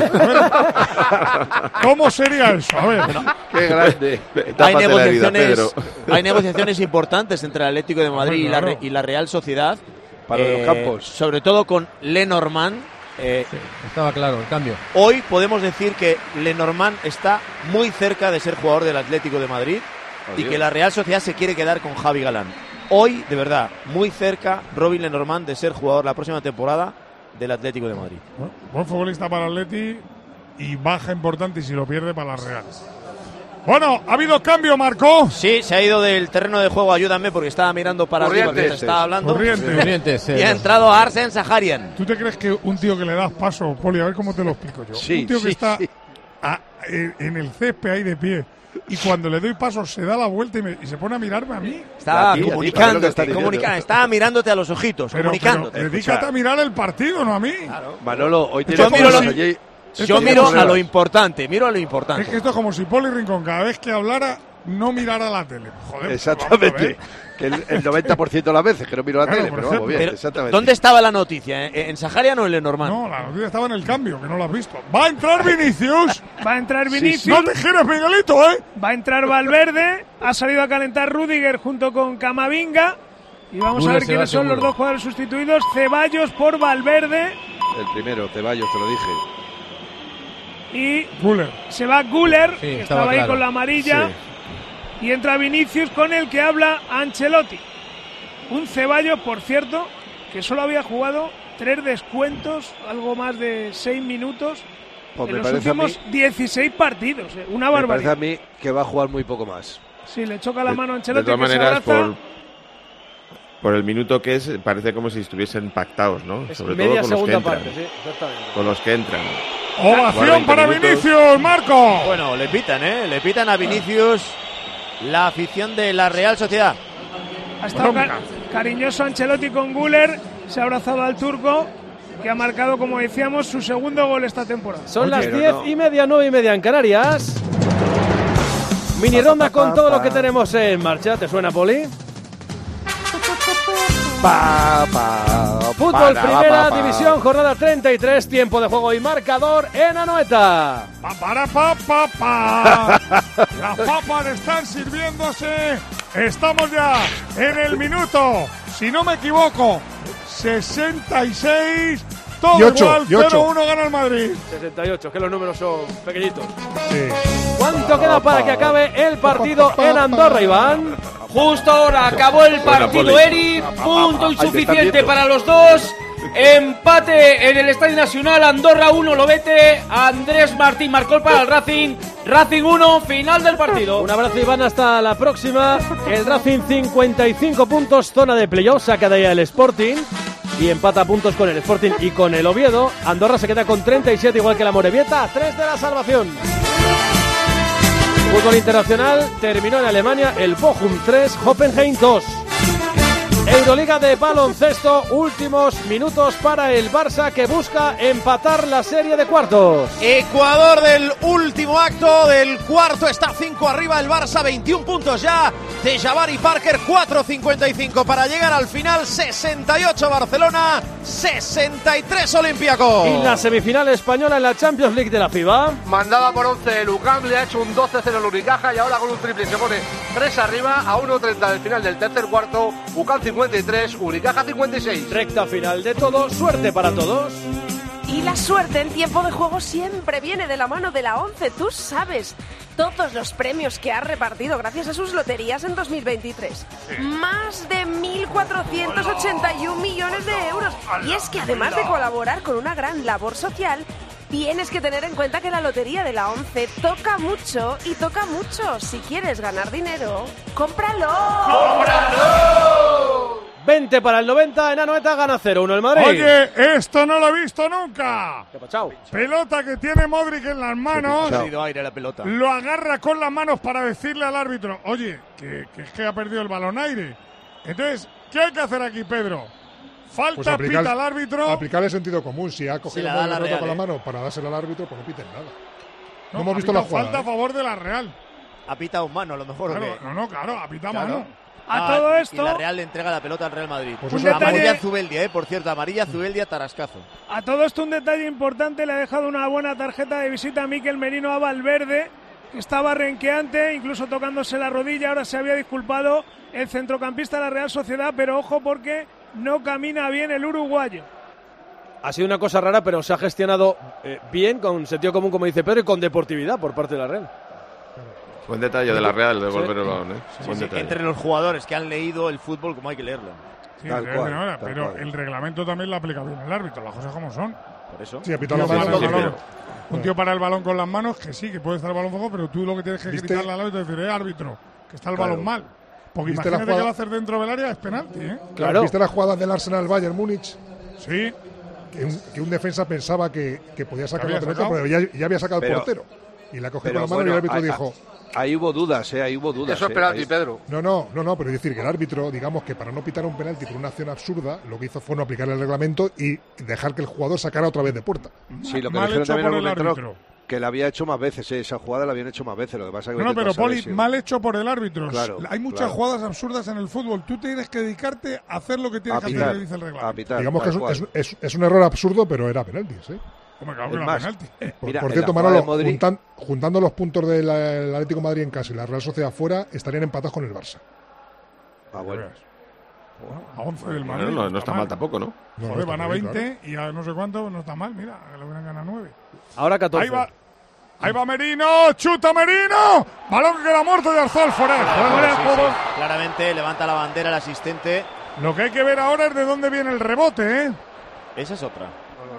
¿Cómo sería eso? A ver. Qué grande. Hay negociaciones importantes entre el Atlético de Madrid y la Real Sociedad. Para los campos. Sobre todo con Lenormand. Estaba claro el cambio. Hoy podemos decir que Lenormand está muy cerca de ser jugador del Atlético de Madrid y que la Real Sociedad se quiere quedar con Javi Galán. Hoy, de verdad, muy cerca Robin Lenormand de ser jugador la próxima temporada del Atlético de Madrid. Buen futbolista para el Atleti y baja importante y si lo pierde para la Real. Bueno, ha habido cambio, Marco. Sí, se ha ido del terreno de juego, ayúdame, porque estaba mirando para arriba mientras estaba hablando. Corrientes. Y ha entrado a Arsen Saharian. ¿Tú te crees que un tío que le das paso, Poli, a ver cómo te lo explico yo? Un tío que está en el césped ahí de pie y cuando le doy paso se da la vuelta y se pone a mirarme a mí. Estaba estaba mirándote a los ojitos, comunicándote. Pero dedícate a mirar el partido, no a mí. Claro. Manolo, hoy yo miro a lo importante, Es que esto es como si Poli Rincón cada vez que hablara no mirar a la tele. Joder, exactamente. Que el 90% de las veces que no miro la tele, pero vamos bien, exactamente. ¿Dónde estaba la noticia? ¿En Saharian o en Lenormand? No, la noticia estaba en el cambio, que no lo has visto. ¡Va a entrar Vinicius! Va a entrar Vinicius. No te gires, Miguelito, ¿eh? Va a entrar Valverde. Ha salido a calentar Rüdiger junto con Camavinga. Y vamos a ver quiénes son los dos jugadores sustituidos. Ceballos por Valverde. El primero, Ceballos, te lo dije. Y Güler. Se va Güler, Sí, que estaba ahí claro. con la amarilla. Sí. Y entra Vinicius, con el que habla Ancelotti. Un Ceballos, por cierto, que solo había jugado 3 descuentos, algo más de 6 minutos Pues en me los parece últimos 16 partidos. Una Me parece barbaridad. a mí que va a jugar muy poco más. Sí, le choca la mano a De Ancelotti, todas que se maneras, abraza. por el minuto que es, parece como si estuviesen pactados, ¿no? Es Sobre media todo con los que segunda entran. parte, sí, exactamente. Con los que entran. Ovación para Vinicius, Marco. Bueno, le pitan a Vinicius la afición de la Real Sociedad. Ha estado cariñoso Ancelotti con Güler, se ha abrazado al turco, que ha marcado, como decíamos, su segundo gol esta temporada. Son las 10:30, 9:30 en Canarias. Mini ronda con todo lo que tenemos en marcha. ¿Te suena, Poli? Fútbol Primera División, jornada 33, tiempo de juego y marcador en Anoeta. Las papas están sirviéndose. Estamos ya en el minuto, si no me equivoco, 66. Todo Y ocho, igual, y ocho. 0-1 gana el Madrid. 68, que los números son pequeñitos. Sí. ¿Cuánto queda para que acabe el partido en Andorra, Iván? Justo ahora acabó el partido, Eri. Punto insuficiente para los dos. Empate en el Estadio Nacional. Andorra 1, Lobete. Andrés Martín marcó para el Racing. Racing 1, final del partido. Un abrazo, Iván, hasta la próxima. El Racing 55 puntos, zona de playoff, saca de ahí el Sporting y empata puntos con el Sporting y con el Oviedo. Andorra se queda con 37, igual que la Morevieta, 3 de la salvación. Fútbol internacional, terminó en Alemania el Bochum 3, Hoffenheim 2. Euroliga de baloncesto, últimos minutos para el Barça, que busca empatar la serie de cuartos. Ecuador del último acto del cuarto, está 5 arriba el Barça, 21 puntos ya de Jabari Parker, 4.55 para llegar al final, 68 Barcelona, 63 Olympiacos. Y la semifinal española en la Champions League de la FIBA. Mandaba por 11 el UCAM, le ha hecho un 12-0 el Unicaja y ahora con un triple se pone 3 arriba a 1.30 del final del tercer cuarto. UCAM 53, Unicaja 56. Recta final de todo, suerte para todos. Y la suerte en tiempo de juego siempre viene de la mano de la ONCE. Tú sabes todos los premios que ha repartido gracias a sus loterías en 2023. Más de 1.481 millones de euros. Y es que además de colaborar con una gran labor social, tienes que tener en cuenta que la lotería de la ONCE toca mucho y toca mucho. Si quieres ganar dinero, ¡cómpralo! ¡Cómpralo! 20 para el 90, en Anoeta gana 0-1 el Madrid. Oye, esto no lo he visto nunca. ¿Qué ha pasado? Pelota que tiene Modric en las manos. Ha perdido aire la pelota. Lo agarra con las manos para decirle al árbitro, oye, que es que ha perdido el balón aire. Entonces, ¿qué hay que hacer aquí, Pedro? Falta, Pues pita al árbitro. Aplicar el sentido común. Si ha cogido la da la la pelota Real, con la mano para dársela al árbitro, pues no piten nada. No, hemos visto la jugada. Falta a favor de la Real. Ha pitado un mano, a lo mejor. Claro, ¿o qué? claro, ha pitado Claro. mano. A todo esto, Y la Real le entrega la pelota al Real Madrid. Pues un eso- Amarilla detalle, Zubeldia, por cierto. Amarilla Zubeldia, tarascazo. a todo esto un detalle importante, le ha dejado una buena tarjeta de visita a Mikel Merino a Valverde, que estaba renqueante, incluso tocándose la rodilla. Ahora se había disculpado el centrocampista de la Real Sociedad, pero ojo porque no camina bien el uruguayo. Ha sido una cosa rara, pero se ha gestionado bien, con sentido común, como dice Pedro, y con deportividad por parte de la Real. Buen detalle de la Real, devolver el balón, ¿eh? Buen detalle. Entre los jugadores que han leído el fútbol como hay que leerlo. Sí, Tal de cual, ahora, tal pero cual. el reglamento también lo aplica bien el árbitro, las cosas como son. Por eso. Sí, ha pitado Un la tío mano. para el sí, balón- un tío para el balón con las manos, que sí, que puede estar el balón fuego, pero tú lo que tienes que ¿Viste? gritarle al árbitro es decir, árbitro, que está el Claro. balón mal. Porque ¿Viste la imagínate que jugada? lo hacer dentro del área es penalti, ¿eh? Claro. ¿Viste la jugada del Arsenal Bayern Múnich? Sí. Que un defensa pensaba que podía sacar ¿Que la había pelota, sacado? pero ya había sacado el Pero- portero. Y la cogió pero con la mano y el bueno, árbitro dijo... Ahí hubo dudas, ahí hubo dudas. Eso es penalti, Ahí- Pedro. No, pero es decir que el árbitro, digamos que para no pitar un penalti por una acción absurda, lo que hizo fue no aplicar el reglamento y dejar que el jugador sacara otra vez de puerta. Sí, lo que Mal dijeron hecho también por algún el entrenador, árbitro. Que la había hecho más veces, esa jugada la habían hecho más veces. Lo que pasa es que No, pero Poli, mal hecho por el árbitro. Claro, hay muchas jugadas absurdas en el fútbol. Tú tienes que dedicarte a hacer lo que tienes que hacer, que dice el reglamento. Digamos que es un error absurdo, pero era penalti, ¿sí? Mira, por cierto, Manolo, juntando los puntos del Atlético de Madrid en casa y la Real Sociedad fuera, estarían empatados con el Barça. Bueno. A 11 del Madrid. No está mal tampoco, ¿no? Joder, van a 20 y a no sé cuánto, no está mal, mira, que lo hubieran ganado 9. Ahora 14. Ahí va Merino, chuta Merino, balón que queda muerto de Arzal, fuera de juego. Claramente levanta la bandera el asistente. Lo que hay que ver ahora es de dónde viene el rebote, ¿eh? Esa es otra.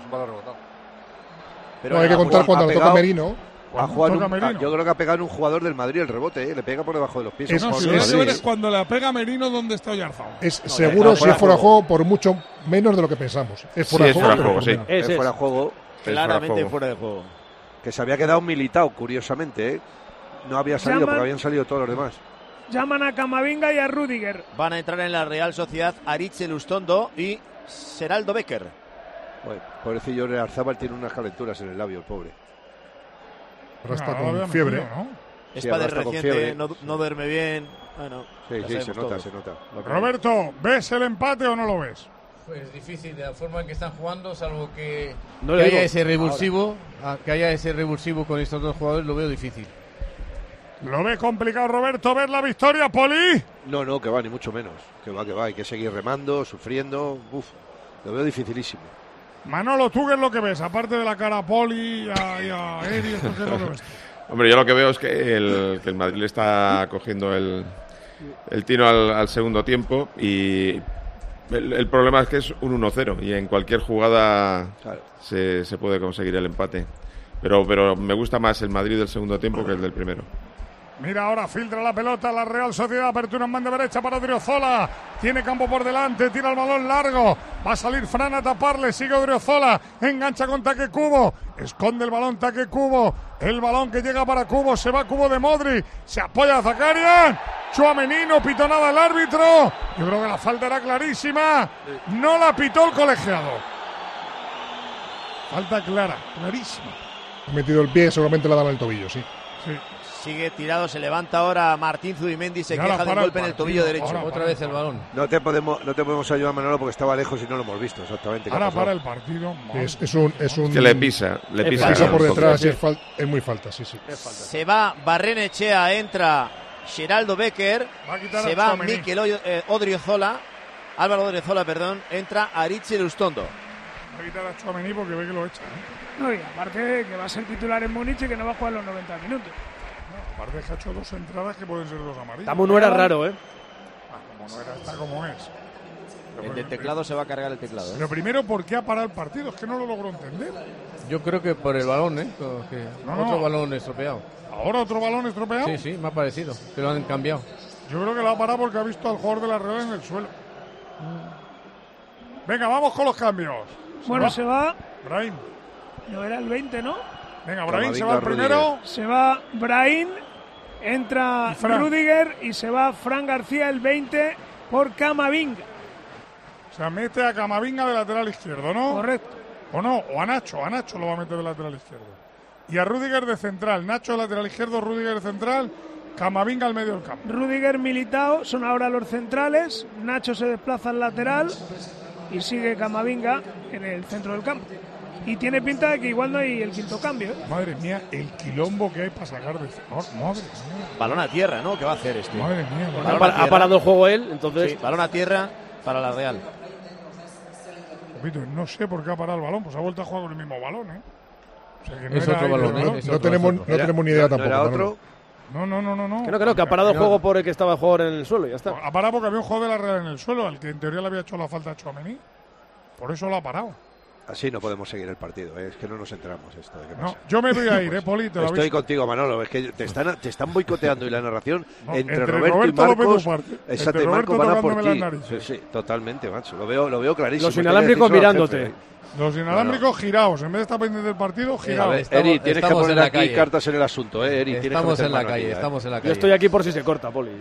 Pero hay que contar cuando le toca Merino. Yo creo que ha pegado en un jugador del Madrid el rebote, le pega por debajo de los pies. Si lo que ver es cuando le pega Merino, ¿dónde está Oyarzabal? Seguro si es fuera de juego por mucho menos de lo que pensamos. Es fuera de juego. Sí. Es fuera de juego. Claramente fuera de juego. Que se había quedado Militao, curiosamente, ¿eh? No había salido porque habían salido todos los demás. Llaman a Camavinga y a Rüdiger. Van a entrar en la Real Sociedad Aritz Elustondo y Geraldo Becker. Bueno, pobrecillo Oyarzabal tiene unas calenturas en el labio, el pobre. Ahora está con fiebre, ¿no? Es padre reciente, no duerme bien. Bueno, sí, se nota. Roberto, ¿ves el empate o no lo ves? Pues difícil, de la forma en que están jugando, salvo que no haya ese revulsivo, con estos dos jugadores, lo veo difícil. ¿Lo ve complicado, Roberto, ver la victoria, Poli? No, que va, ni mucho menos. Que va, hay que seguir remando, sufriendo. Lo veo dificilísimo. Manolo, ¿tú qué es lo que ves? Aparte de la cara a Poli y a Eri, ¿qué es lo que ves? Hombre, yo lo que veo es que el Madrid le está cogiendo el tiro al segundo tiempo y el problema es que es un 1-0 y en cualquier jugada se puede conseguir el empate. Pero me gusta más el Madrid del segundo tiempo que el del primero. Mira, ahora filtra la pelota la Real Sociedad, apertura en banda derecha para Odriozola, tiene campo por delante, tira el balón largo, va a salir Fran a taparle, sigue Odriozola, engancha con Taque Kubo, esconde el balón Taque Kubo, el balón que llega para Kubo, se va Kubo de Modric, se apoya a Zakarian, Tchouaméni, no pitó nada el árbitro, yo creo que la falta era clarísima, no la pitó el colegiado. Falta clara, clarísima. Ha metido el pie, seguramente la daba en el tobillo, sí. Sigue tirado, se levanta ahora Martín Zubimendi, se queja del golpe en el tobillo derecho. Otra vez el balón. No te podemos ayudar, Manolo, porque estaba lejos y no lo hemos visto exactamente. Ahora para el partido. Es un que le pisa por detrás, es muy falta, sí. Se va Barrenechea, entra Geraldo Becker, se va Mikel Odriozola, Álvaro Odriozola, entra Aritz Elustondo. Va a quitar a Tchouaméni porque ve que lo echa. No, y aparte que va a ser titular en Múnich y que no va a jugar los 90 minutos. Aparte que ha hecho 2 entradas que pueden ser 2 amarillas. Tamu no era raro, ¿eh? Como no era, está como es. El del teclado se va a cargar el teclado. Pero primero, ¿por qué ha parado el partido? Es que no lo logro entender. Yo creo que por el balón, otro balón estropeado. ¿Ahora otro balón estropeado? Sí, me ha parecido. Que lo han cambiado. Yo creo que lo ha parado porque ha visto al jugador de la Real en el suelo. Venga, vamos con los cambios. Se va Brahim. No era el 20, ¿no? Venga, Brahim se va el primero. Se va Brahim, entra Rüdiger y se va Fran García el 20 por Camavinga. O sea, mete a Camavinga de lateral izquierdo, ¿no? Correcto. O no, o a Nacho lo va a meter de lateral izquierdo. Y a Rüdiger de central, Nacho de lateral izquierdo, Rüdiger de central, Camavinga al medio del campo. Rüdiger, Militao son ahora los centrales, Nacho se desplaza al lateral y sigue Camavinga en el centro del campo. Y tiene pinta de que igual no hay el quinto cambio, ¿eh? Madre mía, el quilombo que hay para sacar de... madre mía. Balón a tierra, ¿no? ¿Qué va a hacer este? Madre mía. Ha parado el juego él, entonces... Sí, balón a tierra para la Real. No sé por qué ha parado el balón, pues ha vuelto a jugar con el mismo balón, ¿eh? O sea, que no es otro balón, ¿eh? No tenemos ni idea tampoco. ¿Era otro? No. Creo que ha parado el juego por el que estaba el jugador en el suelo, ya está. Ha parado porque había un jugador de la Real en el suelo, al que en teoría le había hecho la falta a Tchouaméni. Por eso lo ha parado. Así no podemos seguir el partido, es que no nos enteramos esto de qué pasa. Yo me voy a ir, Poli, te lo Estoy contigo, Manolo, es que te están boicoteando y la narración entre Roberto y Marcos, entre Marcos van a por ti. Sí, totalmente, macho, lo veo clarísimo. Los inalámbricos mirándote. Los inalámbricos girados, en vez de estar pendiente del partido, girados. Eri, tienes que poner aquí cartas en el asunto, Eri. Estamos en la calle. Yo estoy aquí por si se corta, Poli.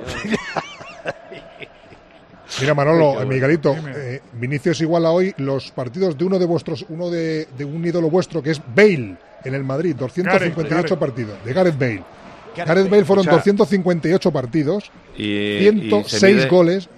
Mira, Manolo, Miguelito, Vinicius iguala hoy los partidos de uno de un ídolo vuestro que es Bale, En el Madrid, 258 partidos. De Gareth Bale. Gareth Bale fueron 258 partidos, 106 goles,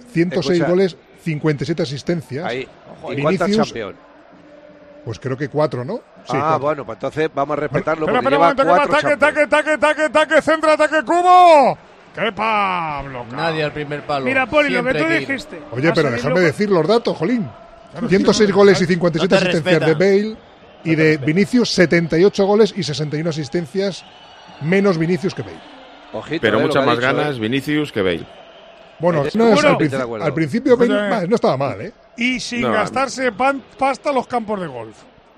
57 asistencias. Ahí. ¿Y cuántas Champions? Pues creo que 4, ¿no? Sí, 4. Bueno, pues entonces vamos a respetarlo. Espera, porque un momento, taque, centro, ataque, Cubo. ¡Qué Pablo! Nadie al primer palo. Mira, Poli, lo que tú dijiste. Oye, pero déjame decir los datos, jolín. 106 goles y 57 asistencias de Bale y de Vinicius 78 goles y 61 asistencias menos Vinicius que Bale. Ojito, pero muchas más ganas Vinicius que Bale. Bueno, al principio Bale no estaba mal, ¿eh? Y sin gastarse pasta los campos de golf.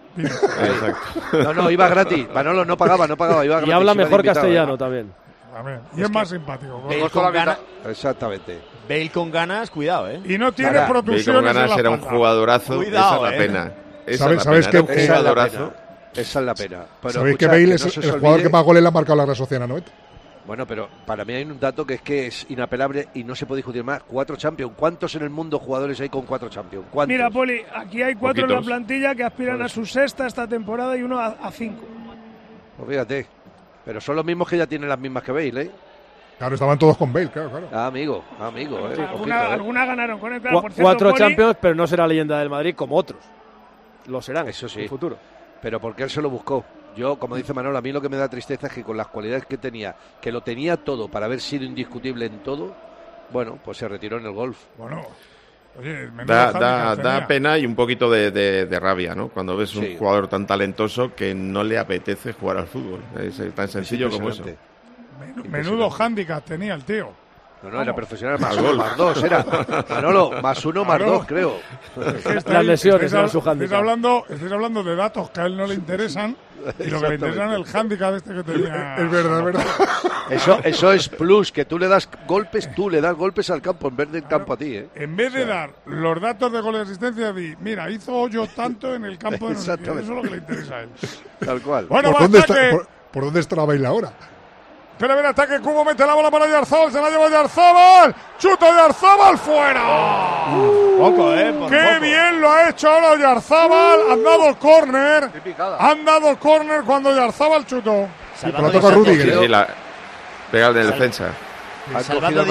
Exacto. No, iba gratis. Manolo no pagaba, iba gratis. Y habla mejor castellano también. Y es más simpático. Bale con ganas. Exactamente. Bale con ganas, cuidado, ¿eh? Y no tiene protusiones. Bale con ganas era un jugadorazo. Cuidado, esa es la pena. ¿Sabes que esa es la pena? Pero ¿sabéis que Bale es el jugador que más goles le ha marcado la Real Sociedad en Anoeta? Bueno, pero para mí hay un dato que es inapelable y no se puede discutir más. 4 Champions. ¿Cuántos en el mundo jugadores hay con 4 Champions? ¿Cuántos? Mira, Poli, aquí hay 4 en la plantilla que aspiran a su sexta esta temporada y uno a 5. Pues fíjate. Pero son los mismos que ya tienen las mismas que Bale, ¿eh? Claro, estaban todos con Bale, claro. Amigo. Sí, alguna ganaron con él, claro. Por cierto, 4 Poli, Champions, pero no será leyenda del Madrid como otros. Lo serán, eso sí, en el futuro. Pero porque él se lo buscó. Yo, como dice Manolo, a mí lo que me da tristeza es que con las cualidades que tenía, que lo tenía todo para haber sido indiscutible en todo, bueno, pues se retiró en el golf. Bueno, oye, da pena y un poquito de rabia, ¿no? Cuando ves un jugador tan talentoso que no le apetece jugar al fútbol. Es tan sencillo como eso. Menudo hándicap tenía el tío. No, era profesional más 2, era. Manolo, +1, +2, creo. Las lesiones eran su hándicap. Estáis hablando de datos que a él no le interesan y lo que le interesan es el hándicap que tenía. Es verdad. Eso es plus, que tú le das golpes al campo en vez del campo a ti, ¿eh? En vez de dar los datos de gol y asistencia, mira, hizo hoyo tanto en el campo de Exactamente. Eso es lo que le interesa a él. Tal cual. Bueno, ¿Por dónde está la Bale ahora? Pero a ver, ataque, Cubo, mete la bola para Oyarzabal, se la lleva Oyarzabal, chuta Oyarzabal, fuera. ¡Qué bien lo ha hecho ahora Oyarzabal! Han dado córner cuando Oyarzabal chutó. Sí, pero toca Rudiger. Sí, pega en el defensa. Salvando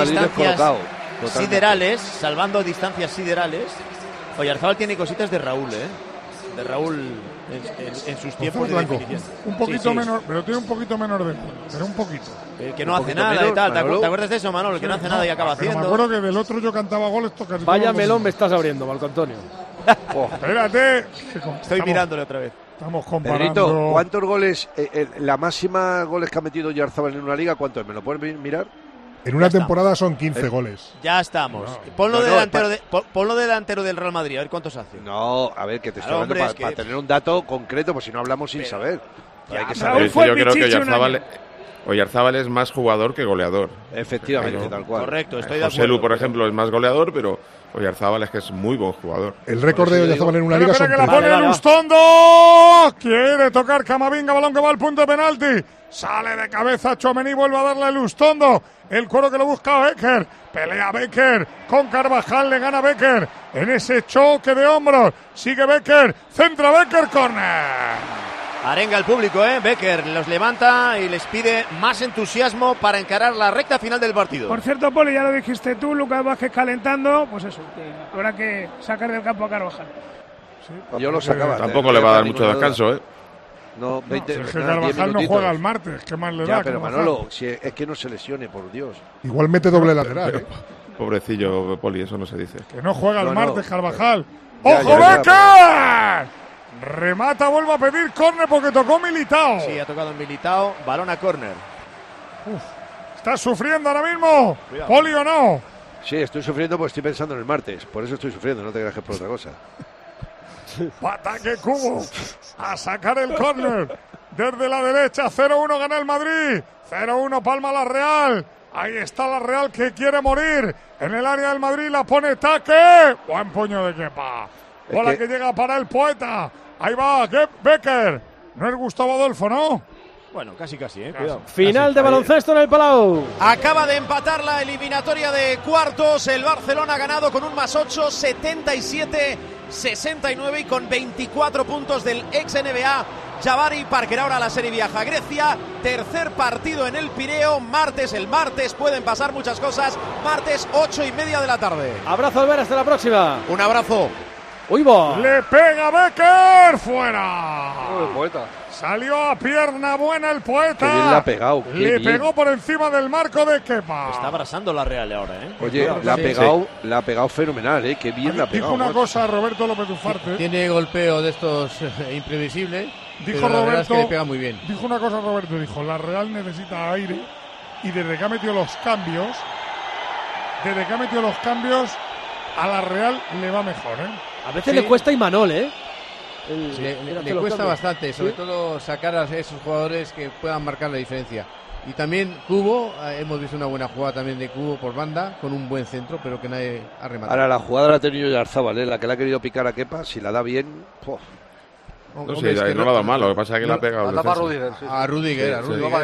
distancias siderales, Oyarzabal tiene cositas de Raúl, De Raúl en sus tiempos de definición. Un poquito menor, pero tiene un poquito menor de pero un poquito. Que no hace nada y tal. ¿Te acuerdas de eso, Manolo? Que no hace nada y acaba haciendo. Me acuerdo que del otro yo cantaba goles. Vaya melón me estás abriendo, Marco Antonio. Espérate. Estoy mirándole otra vez. Estamos comparando. Pedrito, ¿cuántos goles, la máxima goles que ha metido Oyarzabal en una liga, cuánto es? ¿Me lo puedes mirar? En una temporada son 15 goles. Ya estamos. Ponlo delantero del Real Madrid, a ver cuántos hace. No, a ver, que te estoy hablando para tener un dato concreto, pues si no hablamos sin saber. Hay que saber. Yo creo que Oyarzabal es más jugador que goleador. Efectivamente, tal cual. Correcto, estoy de acuerdo. José Lu, por ejemplo, es más goleador, pero Oyarzabal es muy buen jugador. El récord de Oyarzabal en una liga son... que la pone Lustondo. Quiere tocar Camavinga, balón que va al punto de penalti. Sale de cabeza Tchouaméni, vuelve a darle a Lustondo. El cuero que lo busca Becker. Pelea Becker con Carvajal, le gana Becker en ese choque de hombros. Sigue Becker, centra Becker, córner. Arenga el público, Becker los levanta y les pide más entusiasmo para encarar la recta final del partido. Por cierto, Poli, ya lo dijiste tú, Lucas Vázquez calentando, pues eso, que habrá que sacar del campo a Carvajal. Sí, yo lo sacaba. Tampoco le va a dar mucho descanso, No, 20, es que Carvajal no juega el martes, ¿qué más le da? Pero Manolo, si es que no se lesione, por Dios. Igual mete doble lateral. Pobrecillo Poli, eso no se dice. Que no juega el martes, Carvajal. ¡Ojo, Becker! Remata, vuelve a pedir córner porque tocó Militao. Sí, ha tocado Militao, balón a córner. ¿Estás sufriendo ahora mismo? Cuidado. ¿Poli o no? Sí, estoy sufriendo porque estoy pensando en el martes. Por eso estoy sufriendo, no te creas que es por otra cosa. Ataque Cubo a sacar el córner desde la derecha. 0-1 gana el Madrid, 0-1 palma la Real. Ahí está la Real que quiere morir en el área del Madrid, la pone Taque. Buen puño de Kepa. Bola que llega para el Poeta. Ahí va Becker. No es Gustavo Adolfo, ¿no? Bueno, casi, cuidado. Final de baloncesto en el Palau. Acaba de empatar la eliminatoria de cuartos. El Barcelona ha ganado con un +8, 77-69 y con 24 puntos del ex NBA Jabari Parker. Ahora la serie viaja a Grecia, tercer partido en el Pireo, el martes pueden pasar muchas cosas, martes 8:30 de la tarde. Abrazo, Albert, hasta la próxima. Un abrazo. ¡Uy, va! ¡Le pega Becker! ¡Fuera! El poeta. Salió a pierna buena el poeta. Qué bien le ha pegado. Le pegó por encima del marco de Kepa. Está abrazando la Real ahora, ¿eh? Oye, le ha pegado fenomenal, ¿eh? Qué bien le ha pegado. Dijo una cosa Roberto López Ufarte. Tiene golpeo de estos imprevisibles. Dijo pero la verdad Roberto, es que le pega muy bien. Dijo una cosa Roberto, dijo, la Real necesita aire y desde que ha metido los cambios, a la Real le va mejor, ¿eh? A veces le cuesta Imanol, ¿eh? Le cuesta bastante, sobre todo sacar a esos jugadores que puedan marcar la diferencia. Y también Cubo, hemos visto una buena jugada también de Cubo por banda, con un buen centro, pero que nadie ha rematado. Ahora la jugada la ha tenido Yarzábal, la que le ha querido picar a Kepa, si la da bien... No sé, no lo ha dado mal, lo que pasa es que le ha pegado a Rudiger.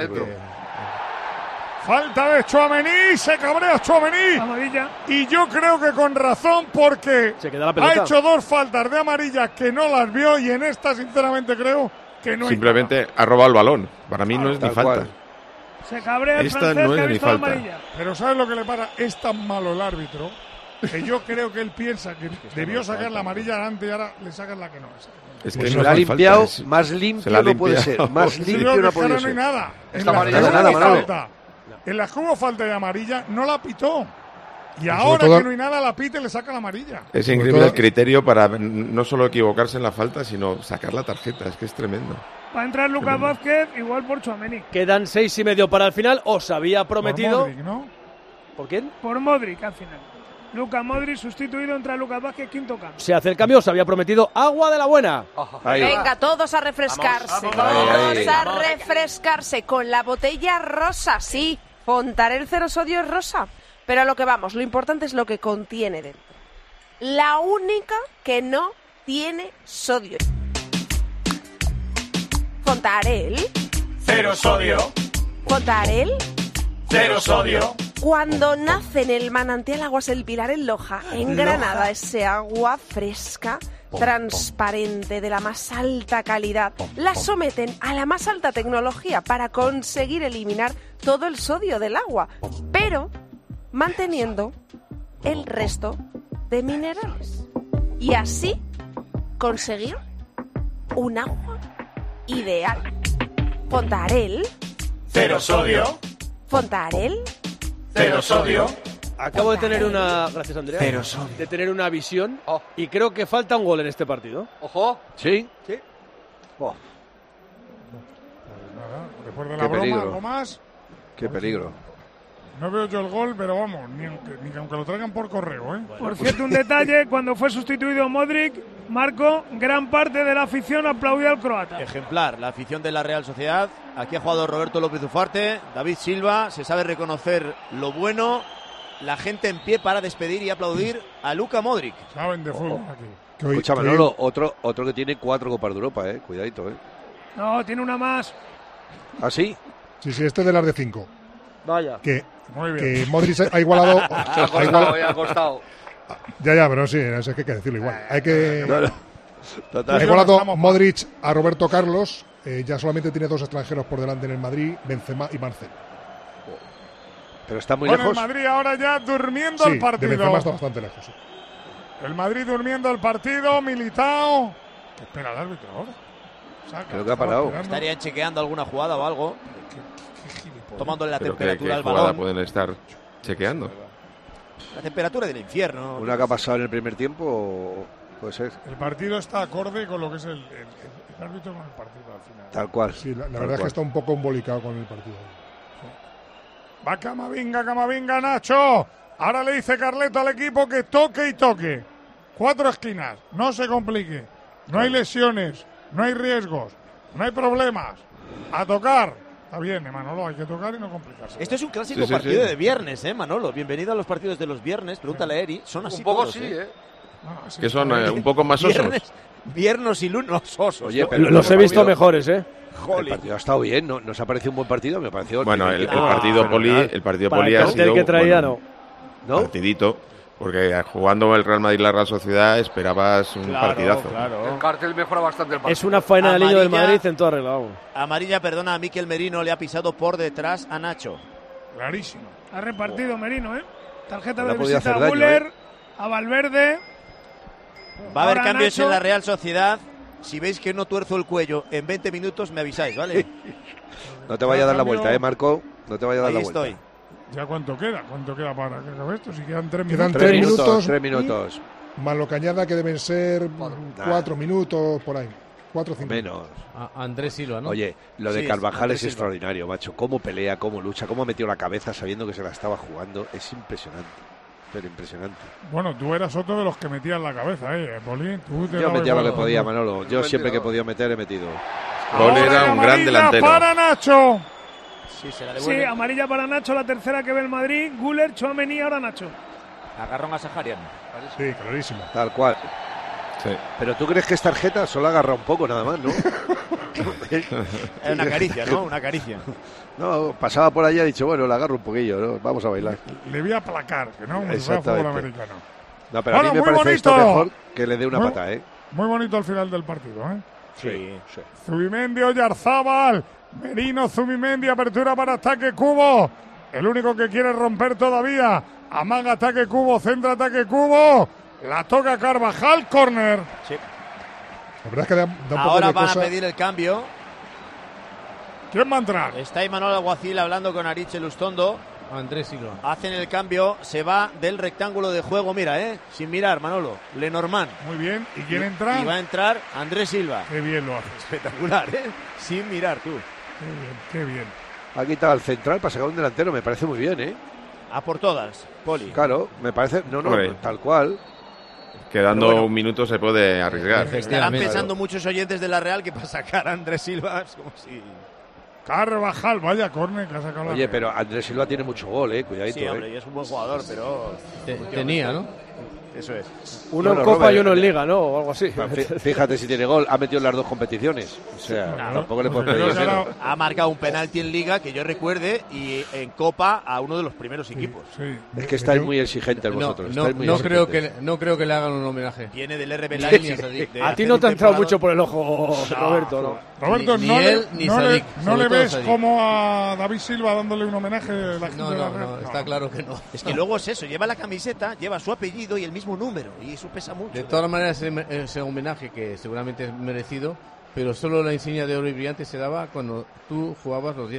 Falta de Tchouaméni, se cabrea Tchouaméni. Amarilla. Y yo creo que con razón, porque se queda la pelota. Ha hecho 2 faltas de amarilla que no las vio, y en esta sinceramente creo que no. Simplemente ha robado el balón. Para mí no es ni falta. Se cabrea el esta francés, no que es ha ni visto falta. amarilla. Pero ¿sabes lo que le pasa? Es tan malo el árbitro que yo creo que él piensa que debió sacar la amarilla antes y ahora le sacan la que no es. Es que pues no se la ha limpiado, falta, más limpio no puede ser. Más limpio no puede ser. No hay nada. Nada. En la que hubo falta de amarilla no la pitó. Y Sobre ahora todo, que no hay nada, la pita y le saca la amarilla. Es increíble el criterio para no solo equivocarse en la falta, sino sacar la tarjeta. Es que es tremendo. Va a entrar Lucas Vázquez, igual por Tchouaméni. Quedan 6:30 para el final. Os había prometido... Por Modric, ¿no? ¿Por quién? Por Modric al final. Lucas Modric sustituido, entra Lucas Vázquez, quinto cambio. Se hace el cambio, os había prometido agua de la buena. Venga, todos a refrescarse. Todos a refrescarse con la botella rosa, sí. Fontarel cero sodio es rosa. Pero a lo que vamos, lo importante es lo que contiene dentro. La única que no tiene sodio. Fontarel. Cero sodio. Fontarel. Cero sodio. Cuando nace en el manantial Aguas El Pilar en Loja, en Granada, ese agua fresca, transparente, de la más alta calidad, la someten a la más alta tecnología para conseguir eliminar todo el sodio del agua, pero manteniendo el resto de minerales. Y así conseguir un agua ideal. Fontarel. Cero sodio. Fontarel. Cero sodio. Acabo de tener una... Gracias, Andrea. Cero sodio. De tener una visión y creo que falta un gol en este partido. Ojo. ¿Sí? Sí. Después de la Qué broma, peligro. ¿algo más? Qué peligro. No veo yo el gol, pero vamos, ni aunque lo traigan por correo, ¿eh? Por cierto, un detalle, cuando fue sustituido Modric, Marco, gran parte de la afición aplaudió al croata. Ejemplar, la afición de la Real Sociedad. Aquí ha jugado Roberto López Ufarte, David Silva, se sabe reconocer lo bueno. La gente en pie para despedir y aplaudir a Luka Modric. Saben de fútbol aquí. Escucha, Manolo, otro que tiene 4 Copas de Europa, cuidadito, No, tiene una más. ¿Ah, sí? Sí, este de las de 5. Vaya. Que Muy bien. Modric ha igualado... Ha costado. Ya, pero sí, es que hay que decirlo igual. Hay que... Total. Ha igualado Modric a Roberto Carlos. Ya solamente tiene 2 extranjeros por delante en el Madrid, Benzema y Marcelo. Pero está muy Bueno, lejos. el Madrid ahora ya durmiendo Sí, el partido. de Benzema está bastante lejos. Sí. El Madrid durmiendo el partido, Militao. ¿Qué espera el árbitro ahora? Creo que ha parado. Estarían chequeando alguna jugada o algo. Tomándole la Pero temperatura ¿qué al jugada balón. pueden estar chequeando? La temperatura del infierno. ¿Una que ha pasado en el primer tiempo o puede ser? El partido está acorde con lo que es el árbitro con el partido al final. Tal cual. Sí, la verdad es que está un poco embolicado con el partido. Va Camavinga, Nacho. Ahora le dice Carleto al equipo que toque y toque. 4 esquinas, no se complique. No hay lesiones, no hay riesgos, no hay problemas. A tocar. Está bien, Manolo, hay que tocar y no complicarse. Esto es un clásico partido de viernes, Manolo. Bienvenido a los partidos de los viernes. Pregúntale a Eri. Son así Un poco todos, sí, No, sí, Que son un poco más osos. Viernes y lunes osos. Oye, pero los he visto mejores, El partido ha estado bien, ¿no? ¿Nos ha parecido un buen partido? Me pareció. Bueno, el partido poli ha sido que traía, partidito. Porque jugando el Real Madrid y la Real Sociedad esperabas un partidazo. El cartel mejora bastante el partido. Es una faena del niño del Madrid en todo arreglado. Amarilla, perdona, a Mikel Merino le ha pisado por detrás a Nacho. Clarísimo. Ha repartido Merino, ¿eh? Tarjeta No de podía visita a hacer daño, Güler, a Valverde. Va a haber Ahora cambios Nacho. en la Real Sociedad. Si veis que no tuerzo el cuello en 20 minutos, me avisáis, ¿vale? No te vaya a dar la vuelta, Marco. No te vaya a dar Ahí la vuelta. estoy. ¿Ya cuánto queda? ¿Cuánto queda para que acabe esto? Si quedan 3 minutos. Quedan 3 minutos. 3 minutos. Más lo que añada que deben ser 4 minutos por ahí. 4 o 5. Menos. Andrés Silva, ¿no? Oye, lo de Sí, Carvajal Andrés es Silva. extraordinario, macho. Cómo pelea, cómo lucha, cómo ha metido la cabeza sabiendo que se la estaba jugando. Es impresionante. Pero impresionante. Bueno, tú eras otro de los que metías la cabeza, Poli. Yo metía lo que podía, Manolo. Yo siempre que he podido meter, he metido. Poli era un gran delantero. Para Nacho. Sí, se la Sí, devuelve. amarilla para Nacho, la tercera que ve el Madrid. Güler, Tchouaméni, ahora Nacho. Agarrón a Saharian. Sí, clarísimo. Tal cual. Sí. Pero tú crees que es tarjeta, solo agarra un poco nada más, ¿no? Es una caricia, ¿no? Una caricia. No, pasaba por allá y ha dicho, bueno, la agarro un poquillo, ¿no? Vamos a bailar. Le voy a aplacar, que no, como si fuera fútbol Exactamente. americano. No, pero Bueno, a mí me muy parece esto bonito. mejor que le dé una Muy- pata, ¿eh? Muy bonito al final del partido, ¿eh? Sí. Zubimendi, Oyarzábal, Merino, Zubimendi, apertura para ataque Cubo. El único que quiere romper todavía. Amaga ataque Cubo, centra ataque Cubo. La toca Carvajal, córner. Sí. La verdad es que da un poco Ahora de van cosa. a pedir el cambio. ¿Quién va a entrar? Está Imanol Alguacil hablando con Aritz Lustondo. Andrés Silva. Hacen el cambio, se va del rectángulo de juego, mira, sin mirar, Manolo. Lenormand. Muy bien. ¿Y quién entra? Y va a entrar Andrés Silva. Qué bien lo hace. Espectacular, sin mirar, tú. Qué bien, qué bien. Ha quitado al central para sacar un delantero, me parece muy bien, ¿eh? A por todas, Poli. Claro, me parece. No, Hombre. tal cual. Quedando Pero bueno. un minuto se puede arriesgar. Estarán pensando muchos oyentes de la Real que para sacar a Andrés Silva es como si... Carvajal, vaya córner que ha sacado la Oye, Real. pero Andrés Silva tiene mucho gol, cuidadito, Sí, hombre, y es un buen jugador, pero... Tenía, ¿no? Eso es. Uno Bueno, en Copa Robert, y uno en Liga, ¿no? O algo así. Fíjate si tiene gol, ha metido en las dos competiciones. O sea, tampoco le puedes pedir cero. Ha marcado un penalti en Liga que yo recuerde y en Copa a uno de los primeros equipos. Es que estáis muy exigentes vosotros. estáis muy No creo exigentes. que le hagan un homenaje. Viene del RB Sí, Leipzig sí. de A ti hacer no un te ha entrado temporada- mucho por el ojo, Roberto, ¿no? Roberto, Ni no, él, ni no, Sadik, no sobre le todo ves Sadik. como a David Silva dándole un homenaje a la gente No, de la no, Real? no, está claro que no. Es que luego es eso, lleva la camiseta, lleva su apellido y el mismo número, y eso pesa mucho. De todas maneras, ese homenaje que seguramente es merecido, pero solo la insignia de oro y brillante se daba cuando tú jugabas los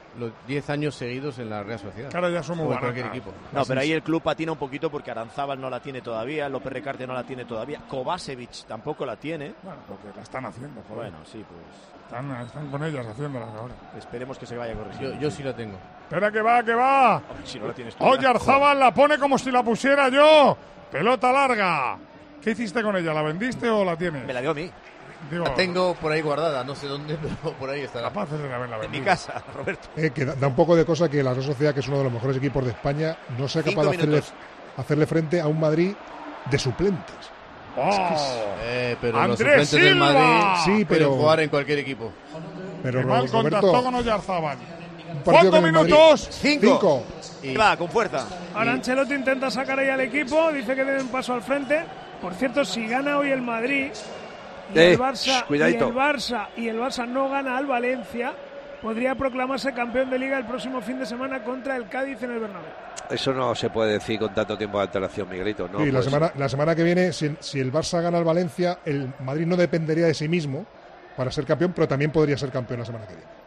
10 años seguidos en la Real Sociedad. Ahora ya somos o en baratas. cualquier equipo. No, pero ahí el club patina un poquito porque Aranzábal no la tiene todavía, López Recarte no la tiene todavía, Kovacevic tampoco la tiene. Bueno, porque la están haciendo, joder. Bueno, sí, pues Están con ellas haciéndolas ahora. esperemos que se vaya corrigiendo. Yo sí la tengo. Espera que va, que va. Hombre, si no la tienes tú. Oyarzábal la pone como si la pusiera yo. Pelota larga. ¿Qué hiciste con ella? ¿La vendiste o la tienes? Me la dio a mí. Digo, La tengo por ahí guardada, no sé dónde, pero por ahí estará. capaces de haberla En mi vendido. casa, Roberto. Que da un poco de cosa que la Real Sociedad, que es uno de los mejores equipos de España, no sea capaz 5 de minutos. hacerle frente a un Madrid de suplentes. Pero los Andrés suplentes del Silva. Madrid Sí, pueden pero- jugar en cualquier equipo. Pero Que mal contactó Roberto, con Oyarzábal. un partido ¿Cuántos con el Madrid- minutos? 5. Y Va, con fuerza. Ahora Ancelotti intenta sacar ahí al equipo, dice que den un paso al frente. Por cierto, si gana hoy el Madrid y el Barça, cuidadito. y el Barça no gana al Valencia, podría proclamarse campeón de Liga el próximo fin de semana contra el Cádiz en el Bernabéu. Eso no se puede decir con tanto tiempo de antelación, Miguelito. No, Sí, pues, la semana que viene, si el Barça gana al Valencia, el Madrid no dependería de sí mismo para ser campeón, pero también podría ser campeón la semana que viene.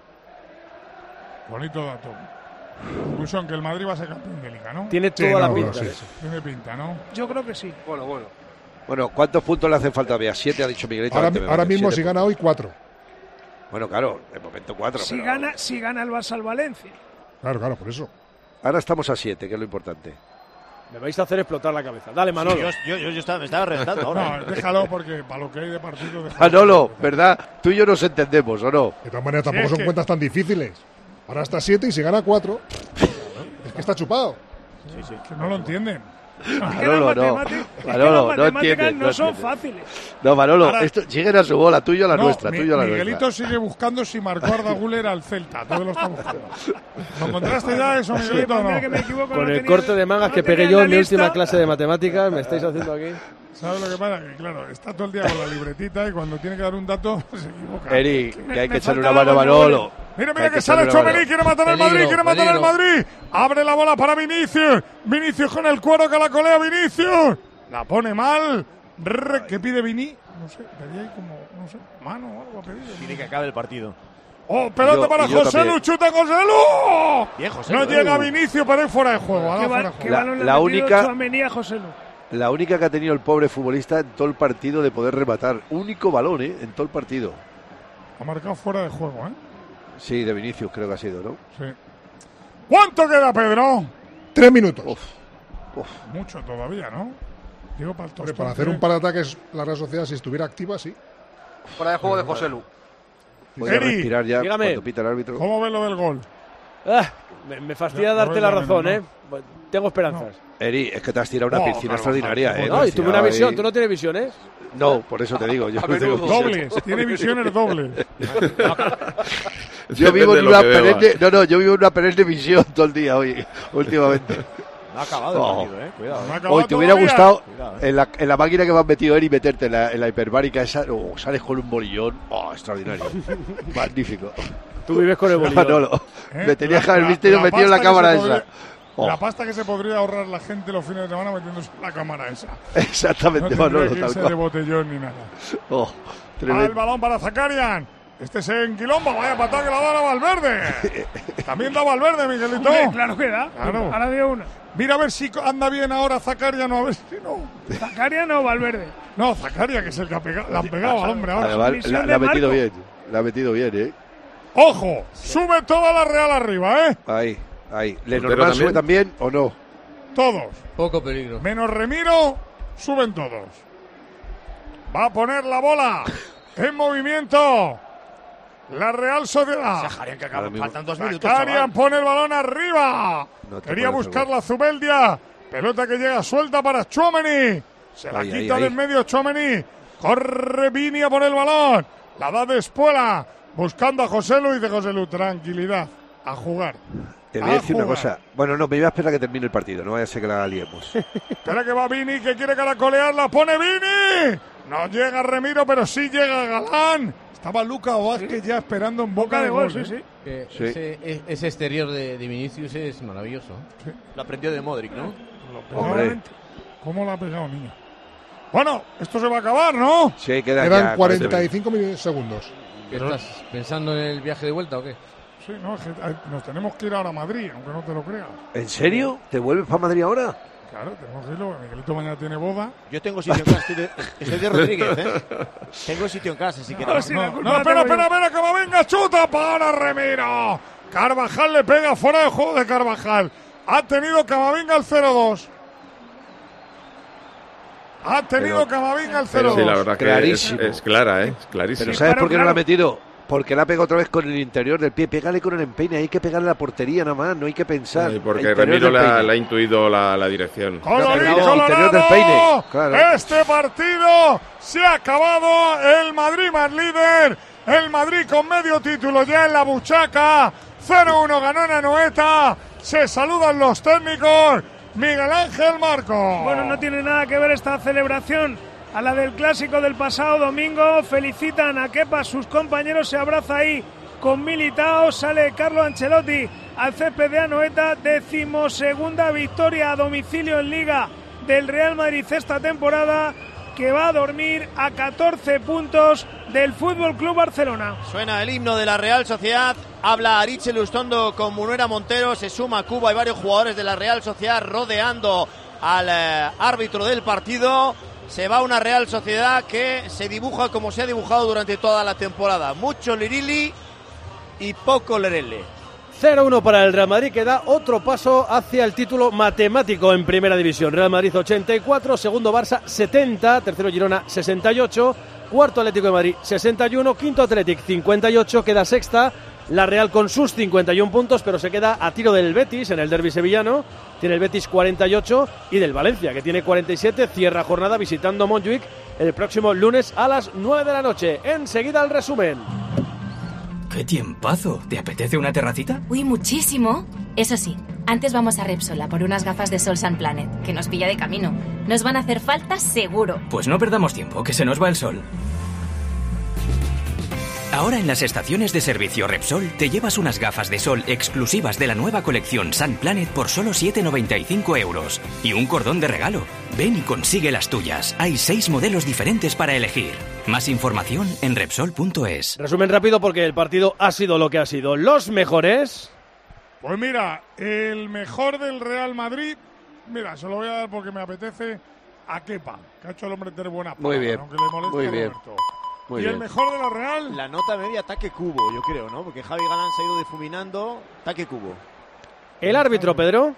Bonito dato. Conclusión, que el Madrid va a ser campeón de Liga, ¿no? Tiene Sí, toda la no, pinta sí. de eso. Tiene pinta, ¿no? Yo creo que sí. Bueno, ¿cuántos puntos le hacen falta? Vea, 7 ha dicho Miguelito. Ahora, antes, me ahora parece, mismo, 7 si gana hoy, 4. puntos. Bueno, claro, de momento 4. Si gana el Barça al Valencia. Claro, por eso. Ahora estamos a 7, que es lo importante. Me vais a hacer explotar la cabeza. Dale, Manolo. Yo me estaba reventando ahora. No, déjalo porque para lo que hay de partido... déjalo. Manolo, ¿verdad? Tú y yo nos entendemos, ¿o no? De todas maneras, tampoco es son que- cuentas tan difíciles. Ahora está 7 y si gana 4, es que está chupado. Que no lo entienden. Manolo, no. Manolo, las no matemáticas entiendes. no son fáciles. No, Manolo, Ahora, esto, lleguen a su bola, tuyo a la nuestra, tuyo a la Miguelito nuestra. sigue buscando si marcó Arda Güler al Celta. Todo lo está buscando. ¿Lo encontraste ya eso, Miguelito, o no? Con el corte de mangas que pegué yo en mi última clase de matemáticas, me estáis haciendo aquí. ¿Sabes lo que pasa? Que claro, está todo el día con la libretita y cuando tiene que dar un dato se equivoca. Eri, que hay que echarle una mano a Manolo. Mira que sale Tchouaméni, quiere matar al Madrid, quiere matar al Madrid. Abre la bola para Vinicius. Vinicius con el cuero que la colea Vinicius. La pone mal. ¿Qué pide Vini? No sé, pedía ahí como, no sé, mano o algo ha pedido. Tiene que acabe el partido. Oh, pelota para José Lu, chuta José Lu. Bien, José No Lu. llega Vinicius, pero es fuera de juego. La única... Tchouaméni a José Lu. La única que ha tenido el pobre futbolista en todo el partido de poder rematar. Único balón, en todo el partido. Ha marcado fuera de juego, ¿eh? Sí, de Vinicius creo que ha sido, ¿no? Sí. ¿Cuánto queda, Pedro? 3 minutos. Mucho todavía, ¿no? Digo, para el tostón, Para hacer un par de ataques, la Real Sociedad, si estuviera activa, sí. Fuera de juego de José Lu. Voy a respirar ya dígame. cuando pita el árbitro. ¿Cómo ves lo del gol? Me fastidia darte la razón, ¿eh? Tengo esperanzas. Eri, es que te has tirado una piscina extraordinaria, ¿eh? No, y tuve una visión. ¿Tú no tienes visiones? No, por eso te digo. Yo no tengo dobles, tiene visiones dobles. Yo vivo en una perenne, yo vivo en una perenne visión todo el día hoy, últimamente. No ha acabado el partido, cuidado. Hoy te hubiera gustado en la máquina que me has metido Eri meterte en la hiperbárica esa, sales con un bolillón, extraordinario, magnífico. Tú vives con el bolillón. Manolo, me tenías que haber visto y metido en la cámara esa. La pasta que se podría ahorrar la gente los fines de semana metiéndose en la cámara esa. Exactamente, no Manolo, tendría que irse de botellón ni nada. El balón para Zakarian. Este es en Quilombo, vaya patada que la da a Valverde. También da Valverde, Miguelito. Hombre, claro que da. Claro. Ahora dio una. Mira a ver si anda bien ahora Zakarian o a ver si no. ¿Zakarian o Valverde? No, Zakaria, que es el que le han pegado al hombre ahora. La ha metido bien, la ha metido bien, ¿eh? ¡Ojo! Sube toda la Real arriba, ¿eh? Ahí. ¿Lenormand sube también o no? Todos. Poco peligro. Menos Remiro, suben todos. Va a poner la bola en movimiento. La Real Sociedad. Faltan 2 minutos. Zakarian pone el balón arriba. Quería buscar la Zubeldia. Pelota que llega suelta para Tchouaméni. Se la quita del medio Tchouaméni. Corre Vini a por el balón. La da de Espuela. Buscando a José Lu. Dice José Lu, tranquilidad. A jugar. Te voy a decir una cosa. Bueno, no, me voy a esperar a que termine el partido. No vaya a ser que la liemos. Espera que va Vini, que quiere caracolear. La pone Vini. No llega Remiro, pero sí llega Galán. Estaba Luka Vázquez ya esperando en boca de gol. Sí. Ese exterior de Vinicius es maravilloso. Sí. Lo aprendió de Modric, ¿no? ¿Cómo lo ha pegado, niño? Bueno, esto se va a acabar, ¿no? Sí, quedan 45 segundos. ¿Estás pensando en el viaje de vuelta o qué? Sí, no, es que nos tenemos que ir ahora a Madrid, aunque no te lo creas. ¿En serio? ¿Te vuelves para Madrid ahora? Claro, tenemos que irlo. Miguelito mañana tiene boda. Yo tengo sitio en casa, estoy de Rodríguez, ¿eh? Tengo sitio en casa, así que no, espera, que va, venga, chuta para Remiro. Carvajal le pega fuera de juego de Carvajal. Ha tenido Camavinga el 0-2. Ha tenido Camavinga el 0-2. Sí, la verdad que es clara, ¿eh? Es clarísimo. Pero ¿sabes por qué no la ha metido? Porque la ha pegado otra vez con el interior del pie. Pégale con el empeine, hay que pegarle a la portería nada más, no hay que pensar. Sí, porque Remiro le ha intuido la dirección. Interior del peine. Claro. Este partido se ha acabado. El Madrid más líder. El Madrid con medio título ya en la buchaca. 0-1 ganó en Anoeta. Se saludan los técnicos. Miguel Ángel Marco. Bueno, no tiene nada que ver esta celebración a la del clásico del pasado domingo. Felicitan a Kepa, sus compañeros, se abraza ahí con Militao. Sale Carlo Ancelotti al césped de Anoeta. 12ª victoria a domicilio en Liga del Real Madrid esta temporada, que va a dormir a 14 puntos del FC Barcelona. Suena el himno de la Real Sociedad. Habla Aritz Lustondo con Munuera Montero. Se suma Cuba y varios jugadores de la Real Sociedad rodeando al árbitro del partido. Se va una Real Sociedad que se dibuja como se ha dibujado durante toda la temporada. Mucho Lirili y poco Lerele. 0-1 para el Real Madrid, que da otro paso hacia el título matemático en Primera División. Real Madrid 84, segundo Barça 70, tercero Girona 68, cuarto Atlético de Madrid 61, quinto Athletic 58, queda sexta la Real con sus 51 puntos, pero se queda a tiro del Betis en el derbi sevillano. Tiene el Betis 48 y del Valencia, que tiene 47. Cierra jornada visitando Montjuic el próximo lunes a las 9 de la noche. Enseguida el resumen. ¡Qué tiempazo! ¿Te apetece una terracita? Uy, muchísimo. Eso sí, antes vamos a Repsol a por unas gafas de sol Sun Planet, que nos pilla de camino. Nos van a hacer falta seguro. Pues no perdamos tiempo, que se nos va el sol. Ahora en las estaciones de servicio Repsol te llevas unas gafas de sol exclusivas de la nueva colección Sun Planet por solo 7,95 € y un cordón de regalo. Ven y consigue las tuyas. Hay 6 modelos diferentes para elegir. Más información en Repsol.es. Resumen rápido porque el partido ha sido lo que ha sido. Los mejores... Pues mira, el mejor del Real Madrid, mira, se lo voy a dar porque me apetece a Kepa, que ha hecho el hombre tener buenas palabras, muy bien, aunque le moleste muy a bien. Roberto. Muy ¿Y bien. el mejor de la Real? La nota media, Taque Cubo, yo creo, ¿no? Porque Javi Galán se ha ido difuminando. Taque Cubo. El árbitro, Pedro.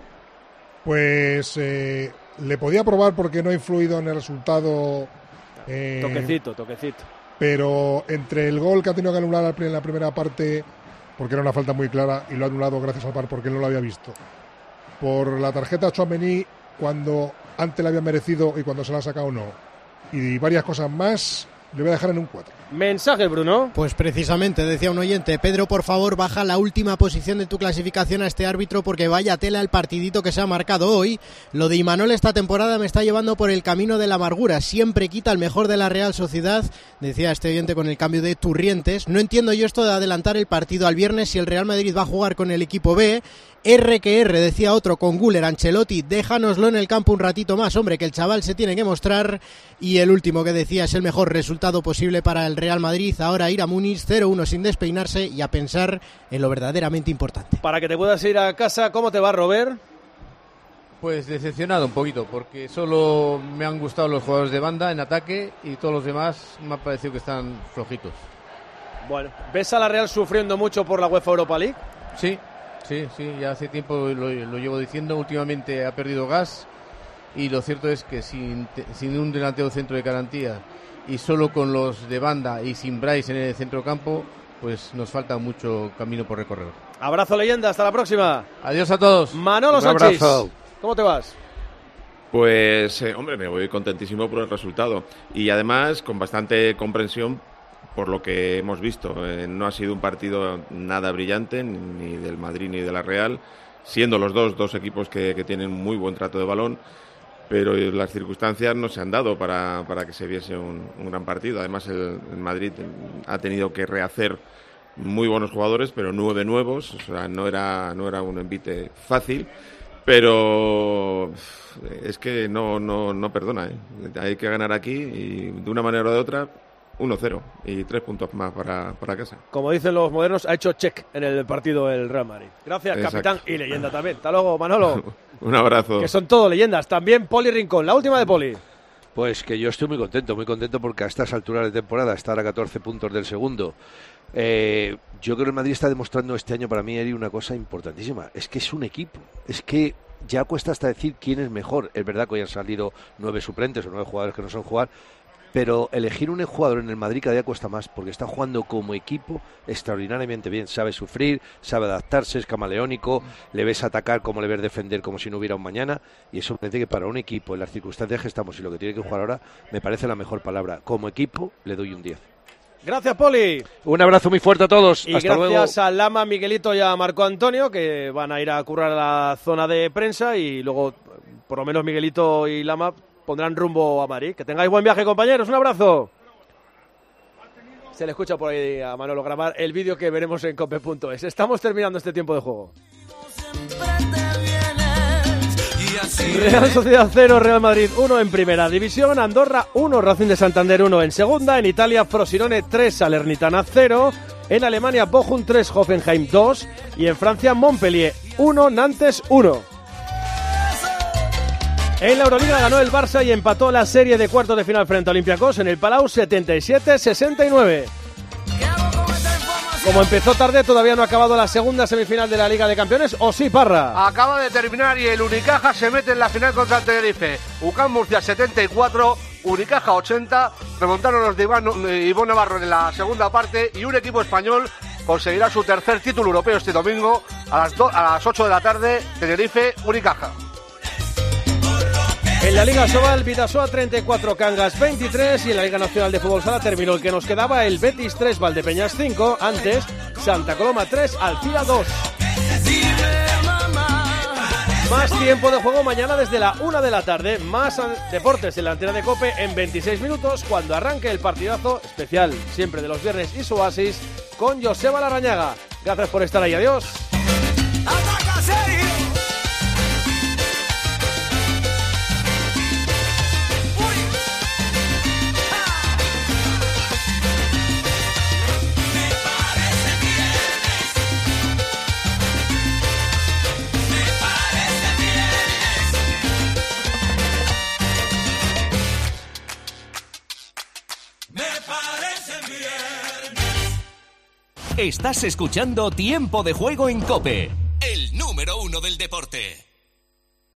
Pues le podía probar porque no ha influido en el resultado. Toquecito. Pero entre el gol que ha tenido que anular en la primera parte, porque era una falta muy clara, y lo ha anulado gracias al VAR porque él no lo había visto. Por la tarjeta a Tchouaméni, cuando antes la había merecido y cuando se la ha sacado no. Y varias cosas más, le voy a dejar en un 4. Mensaje, Bruno. Pues precisamente, decía un oyente, Pedro, por favor, baja la última posición de tu clasificación a este árbitro porque vaya tela el partidito que se ha marcado hoy. Lo de Imanol esta temporada me está llevando por el camino de la amargura. Siempre quita el mejor de la Real Sociedad, decía este oyente con el cambio de Turrientes. No entiendo yo esto de adelantar el partido al viernes si el Real Madrid va a jugar con el equipo B. R que R, decía otro con Güler, Ancelotti, déjanoslo en el campo un ratito más, hombre, que el chaval se tiene que mostrar. Y el último que decía es el mejor resultado posible para el Real Madrid, ahora ir a Múnich 0-1 sin despeinarse y a pensar en lo verdaderamente importante. Para que te puedas ir a casa, ¿cómo te va, Robert? Pues decepcionado un poquito, porque solo me han gustado los jugadores de banda en ataque y todos los demás me ha parecido que están flojitos. Bueno, ¿ves a la Real sufriendo mucho por la UEFA Europa League? Sí, ya hace tiempo lo llevo diciendo. Últimamente ha perdido gas y lo cierto es que sin un delantero centro de garantía y solo con los de banda y sin Bryce en el centrocampo, pues nos falta mucho camino por recorrer. Abrazo, leyenda, hasta la próxima. Adiós a todos. Manolo Sánchez, ¿cómo te vas? Pues, hombre, me voy contentísimo por el resultado y además con bastante comprensión por lo que hemos visto. No ha sido un partido nada brillante, ni del Madrid ni de la Real, siendo los dos equipos que tienen muy buen trato de balón, pero las circunstancias no se han dado para que se viese un gran partido. Además, el Madrid ha tenido que rehacer muy buenos jugadores, pero 9 nuevos, o sea, no era un envite fácil, pero es que no perdona, Hay que ganar aquí y de una manera o de otra 1-0 y 3 puntos más para casa. Como dicen los modernos, ha hecho check en el partido el Real Madrid. Gracias, exacto. Capitán y leyenda también. Hasta luego, Manolo. Un abrazo. Que son todo leyendas. También Poli Rincón, la última de Poli. Pues que yo estoy muy contento porque a estas alturas de temporada, estar a 14 puntos del segundo, yo creo que el Madrid está demostrando este año para mí, Eri, una cosa importantísima. Es que es un equipo, es que ya cuesta hasta decir quién es mejor. Es verdad que hoy han salido 9 suplentes o 9 jugadores que no son jugar, pero elegir un jugador en el Madrid cada día cuesta más, porque está jugando como equipo extraordinariamente bien, sabe sufrir, sabe adaptarse, es camaleónico, le ves atacar como le ves defender como si no hubiera un mañana, y eso me parece que para un equipo, en las circunstancias que estamos y lo que tiene que jugar ahora, me parece la mejor palabra. Como equipo le doy un 10. Gracias, Poli. Un abrazo muy fuerte a todos. Y hasta gracias luego. a Lama, Miguelito y a Marco Antonio, que van a ir a currar a la zona de prensa, y luego por lo menos Miguelito y Lama pondrán rumbo a Madrid. Que tengáis buen viaje, compañeros. Un abrazo. Se le escucha por ahí a Manolo grabar el vídeo que veremos en cope.es. Estamos terminando este tiempo de juego. Real Sociedad 0, Real Madrid 1 en primera división, Andorra 1, Racing de Santander 1 en segunda, en Italia Frosinone 3, Salernitana 0, en Alemania Bochum 3, Hoffenheim 2 y en Francia Montpellier 1, Nantes 1. En la Euroliga ganó el Barça y empató la serie de cuartos de final frente a Olympiacos en el Palau 77-69. Como empezó tarde, todavía no ha acabado la segunda semifinal de la Liga de Campeones, ¿o sí, Parra? Acaba de terminar y el Unicaja se mete en la final contra el Tenerife. UCAM Murcia 74, Unicaja 80, remontaron los de Ivón Navarro en la segunda parte y un equipo español conseguirá su tercer título europeo este domingo a las 8 de la tarde, Tenerife, Unicaja. En la Liga Sobal, Bidasoa 34, Cangas 23 y en la Liga Nacional de Fútbol Sala terminó el que nos quedaba, el Betis 3, Valdepeñas 5, antes Santa Coloma 3, Alcira 2. Más tiempo de juego mañana desde la 1 de la tarde, más deportes en la antena de COPE en 26 minutos cuando arranque el partidazo especial, siempre de los viernes y su oasis, con Joseba Larrañaga. Gracias por estar ahí, adiós. Estás escuchando Tiempo de Juego en COPE, el número 1 del deporte.